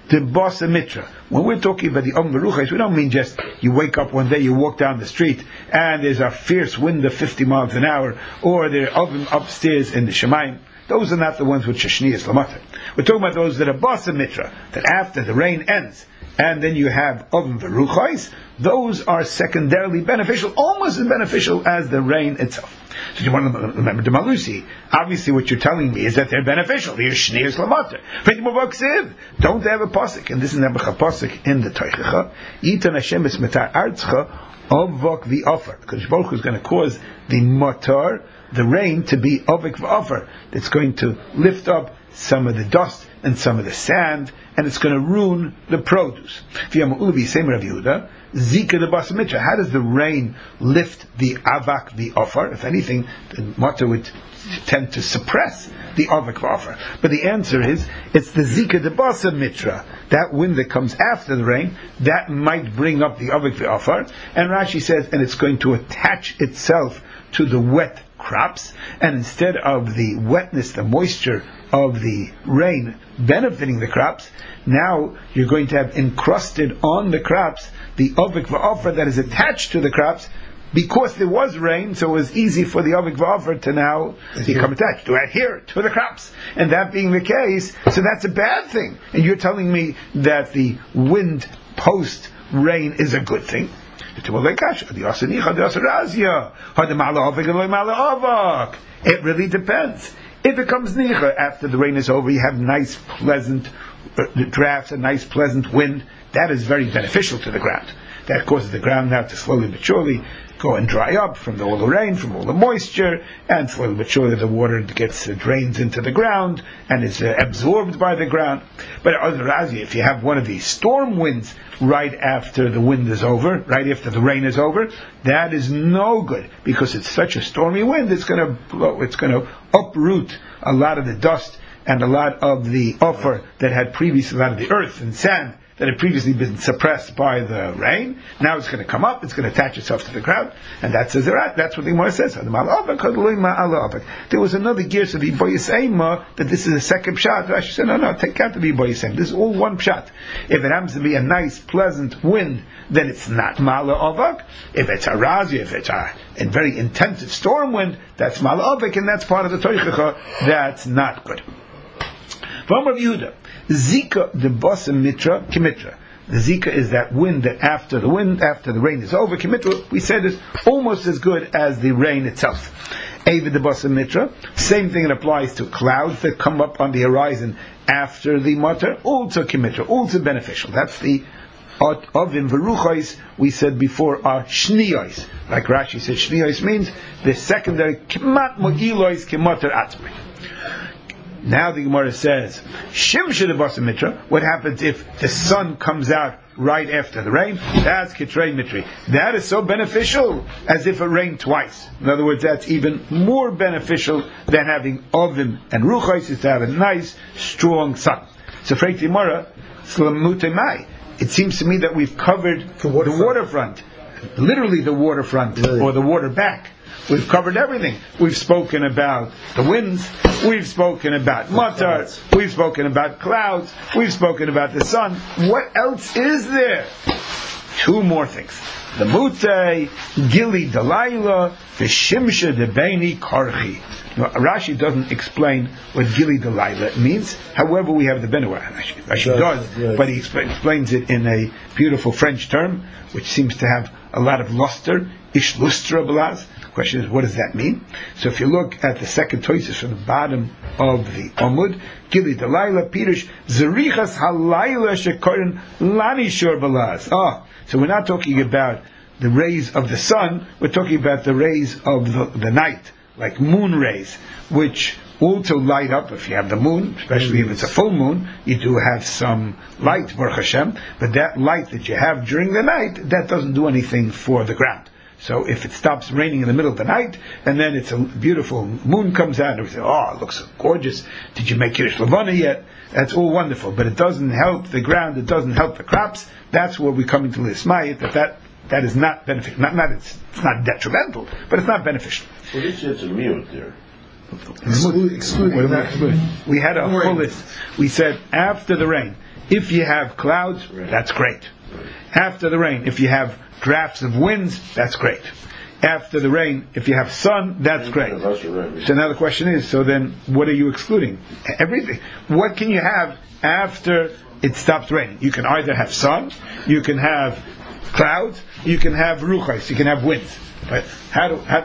the Basa Mitra. When we're talking about the Veruchos, we don't mean just you wake up one day, you walk down the street, and there's a fierce wind of 50 miles an hour, or the oven upstairs in the Shemaim. Those are not the ones with Shashnias Lamata. We're talking about those that are Basa Mitra, that after the rain ends, and then you have Oven Veruchos, those are secondarily beneficial, almost as beneficial as the rain itself. So you want to remember the Malusi. Obviously what you're telling me is that they're beneficial. They're Shneas Lamata. Don't they have a pasuk? And this is never a pasuk in the Teichacha. Yitan Hashem es metar artzcha avok v'ofar. Because Baruch Hu is going to cause the matar, the rain, to be avok v'ofar. It's going to lift up some of the dust and some of the sand, and it's going to ruin the produce. Zika the Basa Mitra. How does the rain lift the avak, the offer? If anything, the matter would tend to suppress the avak offer. But the answer is, it's the Zika the Basa Mitra. That wind that comes after the rain, that might bring up the avak, the offer. And Rashi says, and it's going to attach itself to the wet crops, and instead of the wetness, the moisture of the rain benefiting the crops, now you're going to have encrusted on the crops the avik v'offer that is attached to the crops, because there was rain, so it was easy for the avik v'offer to now become attached, to adhere to the crops. And that being the case, so that's a bad thing. And you're telling me that the wind post rain is a good thing. It really depends. If it comes nicha after the rain is over, you have nice pleasant drafts, a nice pleasant wind, that is very beneficial to the ground. That causes the ground now to slowly but surely go and dry up from all the rain, from all the moisture, and slowly but surely the water gets drains into the ground and is absorbed by the ground. But if you have one of these storm winds right after the wind is over, right after the rain is over, that is no good, because it's such a stormy wind, it's going to uproot a lot of the dust and a lot of the offer that had previously, a lot of the earth and sand that had previously been suppressed by the rain. Now it's going to come up, it's going to attach itself to the ground, and that's what the Gemara says. There was another gear to the Boyisema that this is a second pshat. Rashi said, no, take out the Boyisema. This is all one pshat. If it happens to be a nice, pleasant wind, then it's not Mala Avak. If it's a Razi, if it's a very intensive storm wind, that's Mala Avak, and that's part of the Toichacha, that's not good. From Rav Yehuda, Zika the Basa Mitra Kimitra. The Zika is that wind that after the rain is over. Kimitra, we said, is almost as good as the rain itself. Avid the Basa Mitra, same thing it applies to clouds that come up on the horizon after the matar. Also Kimitra, also beneficial. That's the Ovim Veruchos, we said before, are Shniyos. Like Rashi said, Shniyos means the secondary Kimat Mogilois Kimatar Atzmi. Now the Gemara says, Shimsha the Basa Mitra, what happens if the sun comes out right after the rain? That's Kitrei Mitri. That is so beneficial as if it rained twice. In other words, that's even more beneficial than having Ovim and Ruchos, is to have a nice, strong sun. So Freit Gemara, Slamute Mai. It seems to me that we've covered the waterfront. Literally the waterfront, or the water back. We've covered everything. We've spoken about the winds, we've spoken about matar, we've spoken about clouds, we've spoken about the sun. What else is there? Two more things. The Mutei, Gili Delilah, the Shimsha de Beini Karchi. Now, Rashi doesn't explain what Gili Delilah means. However, we have the Benua. Rashi does, but he explains it in a beautiful French term, which seems to have a lot of luster. Ish lustra balaz. The question is, what does that mean? So if you look at the second Tosis from the bottom of the Omud, Gili Delilah, Pirush, Zerichas Halayla Shekorin Lani Shur balaz. So we're not talking about the rays of the sun, we're talking about the rays of the night, like moon rays, which also light up. If you have the moon, especially if it's a full moon, you do have some light, Baruch Hashem, but that light that you have during the night, that doesn't do anything for the ground. So if it stops raining in the middle of the night, and then it's a beautiful moon comes out, and we say, it looks so gorgeous, did you make Kiddush Levana yet? That's all wonderful, but it doesn't help the ground, it doesn't help the crops. That's where we're coming to Lismayit, that is not beneficial. It's not detrimental, but it's not beneficial. Well, this is a mute there. Excluding that. We had a full list. We said after the rain, If you have clouds, that's great. After the rain, if you have drafts of winds, that's great. After the rain, if you have sun, that's great. So now the question is, so then what are you excluding? Everything. What can you have after it stops raining? You can either have sun, you can have clouds, you can have ruchos, you can have winds. But how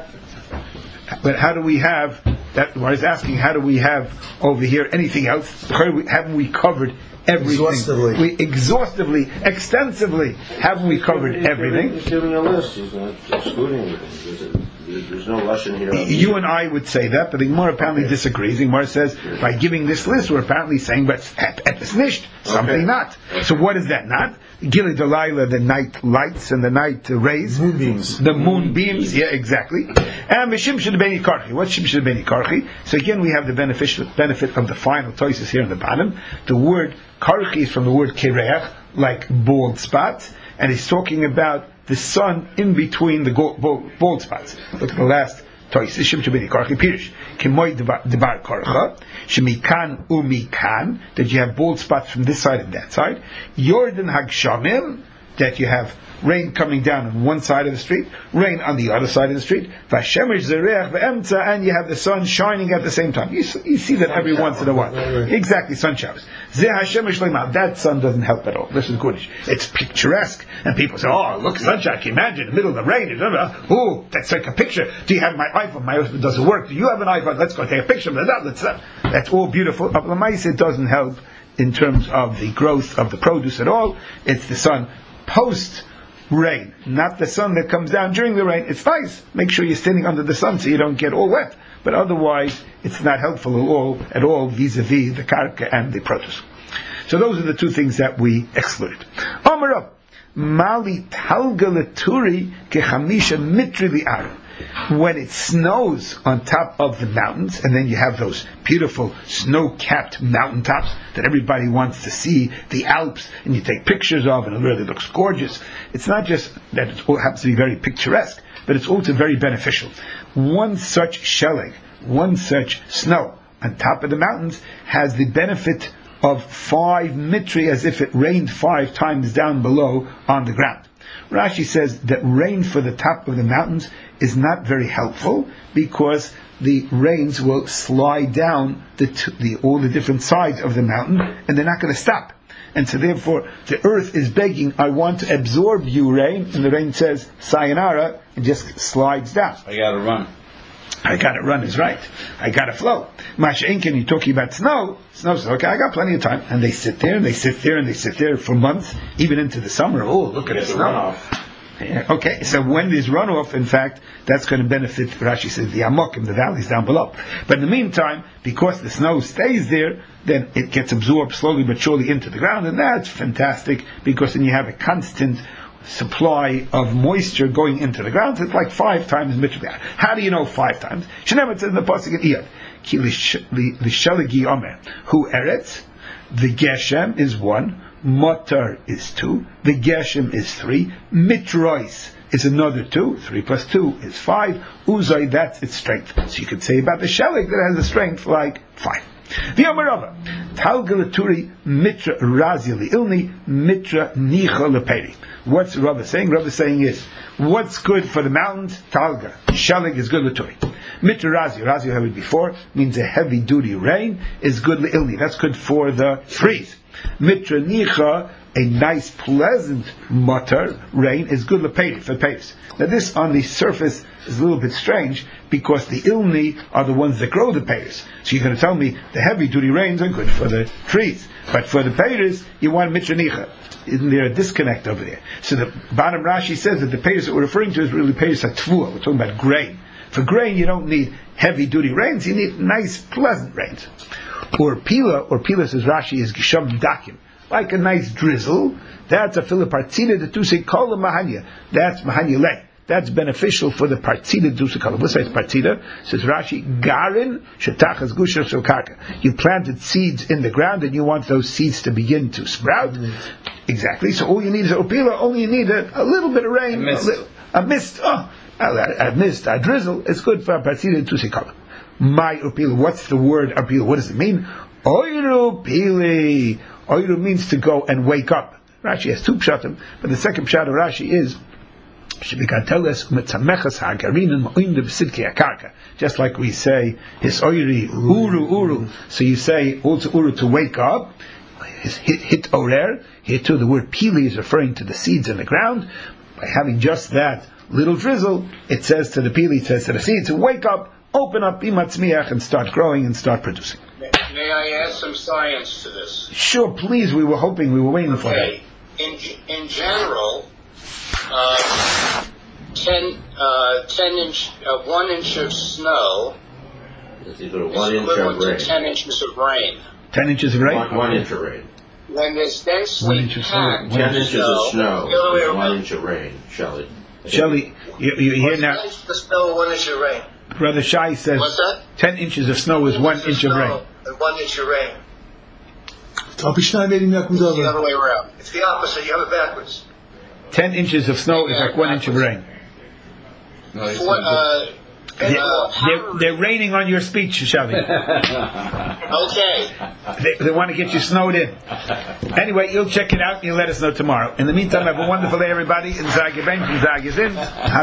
do we have that? I was asking, how do we have over here anything else? Haven't we covered everything? Exhaustively, extensively, haven't we covered everything? He's giving a list. He's not excluding anything. There's no Lashon here. You and I would say that, but the Gemara apparently disagrees. The Gemara says, by giving this list, we're apparently saying, but it's nisht, something not. So what is that not? Gili Delilah, the night lights and the night rays. Moonbeams. The moonbeams, yeah, exactly. And Shimshon Beni Karchi. What's Shimshon Beni Karchi? So again, we have the benefit of the final toises here in the bottom. The word Karchi is from the word Kereach, like bald spots, and he's talking about the sun in between the bald spots. Look at the last toises. Shimshon Beni Karchi Pirish. Kimoy Debar Karcha. Shemikan umikan, that you have bald spots from this side and that side. Yordan Hagshamim, that you have rain coming down on one side of the street, rain on the other side of the street. Vashemesh Zereach ve'emtza, and you have the sun shining at the same time. You see that every once in a while. Exactly, sun showers. Zeh Hashemesh leima. That sun doesn't help at all. This is good. It's picturesque, and people say, "Oh, look, sunshine! Can you imagine in the middle of the rain? Oh, that's like a picture. Do you have my iPhone? My iPhone doesn't work. Do you have an iPhone? Let's go take a picture of that. That's all beautiful. But Lamaisa, it doesn't help in terms of the growth of the produce at all. It's the sun post rain, not the sun that comes down during the rain. It's nice. Make sure you're standing under the sun so you don't get all wet. But otherwise, it's not helpful at all vis-a-vis the karka and the produce. So those are the two things that we excluded. Amar Mali talgalaturi kechamisha mitri li'ara. When it snows on top of the mountains, and then you have those beautiful snow-capped mountaintops that everybody wants to see, the Alps, and you take pictures of, and it really looks gorgeous. It's not just that it happens to be very picturesque, but it's also very beneficial. One such shelling, one such snow on top of the mountains has the benefit of 5 mitri, as if it rained 5 times down below on the ground. Rashi says that rain for the top of the mountains is not very helpful because the rains will slide down all the different sides of the mountain, and they're not going to stop. And so therefore, the earth is begging, I want to absorb you, rain, and the rain says, sayonara, and just slides down. I gotta run. I gotta run is right. I gotta flow. Masha'inkin, you're talking about snow. Snow says, okay, I got plenty of time. And they sit there, and they sit there, and they sit there for months, even into the summer. Oh, look at the snow. Yeah, okay, so when there's runoff, in fact, that's going to benefit, Rashi says, the Amokim, the valleys down below. But in the meantime, because the snow stays there, then it gets absorbed slowly but surely into the ground, and that's fantastic, because then you have a constant supply of moisture going into the ground. So it's like 5 times mitri. How do you know 5 times? Shneimah says in the pasuk in Iyad, Ki l'shaligi omer, hu eretz, the geshem is 1, Motar is 2, the Geshem is 3, Mitrois is another 2, 3 plus 2 is 5, Uzai, that's its strength. So you could say about the Shelik that has a strength like 5. The Amarava, Talgalaturi Mitra Razi Ilni, Mitra Nicha Leperi. What's Rava saying? Rava saying is, what's good for the mountains? Talga. Shelik is good Laturi. Mitra Razi, Razi heard it before, means a heavy duty rain, is good Ilni. That's good for the trees. Mitra Nicha, a nice, pleasant matar, rain, is good for peiros. Now this on the surface is a little bit strange, because the ilni are the ones that grow the peiros. So you're going to tell me the heavy duty rains are good for the trees, but for the peiros, you want mitra nicha. Isn't there a disconnect over there? So the bottom Rashi says that the peiros that we're referring to is really peiros atvua. We're talking about grain. For grain, you don't need heavy duty rains, you need nice, pleasant rains. Or pila says Rashi is gisham dakim, like a nice drizzle. That's a filipartina de tuse kola mahanya. That's mahanya leh. That's beneficial for the partida dusa kola. Besides partida, says Rashi, garin shetachas gusha shokarka. You planted seeds in the ground and you want those seeds to begin to sprout. Exactly. So all you need is a pila. Only you need a little bit of rain, a mist. A mist, a drizzle. It's good for a partida de tuse kola. My upila. What's the word upila? What does it mean? Oiru pili. Oiru means to go and wake up. Rashi has two pshatim, but the second pshat of Rashi is just like we say his oiri uru. So you say also uru to wake up. Hit orer. Here too the word pili is referring to the seeds in the ground. By having just that little drizzle, it says to the pili, it says to the seeds to wake up, open up, imatzmiach, and start growing and start producing. May I add some science to this? Sure, please. We were waiting for that. In general, 1 inch of snow It's equal to is 1 inch of equivalent rain. to 10 inches of rain. 10 inches of rain? 1 inch of rain. When there's 1 densely inch of snow. packed 10 inches of snow the other way is 1 around. inch of rain, Shelley. Shelley, you hear now? 10 inches of snow, 1 inch of rain. Brother Shai says What's that? 10 inches of snow is 1 inch of rain. And 1 inch of rain. It's the other way around. It's the opposite. You have it backwards. 10 inches of snow is like 1 inch of rain. They're raining on your speech, Shelley. Okay. They want to get you snowed in. Anyway, you'll check it out and you'll let us know tomorrow. In the meantime, have a wonderful day, everybody. And Zag Ben from Zag is in.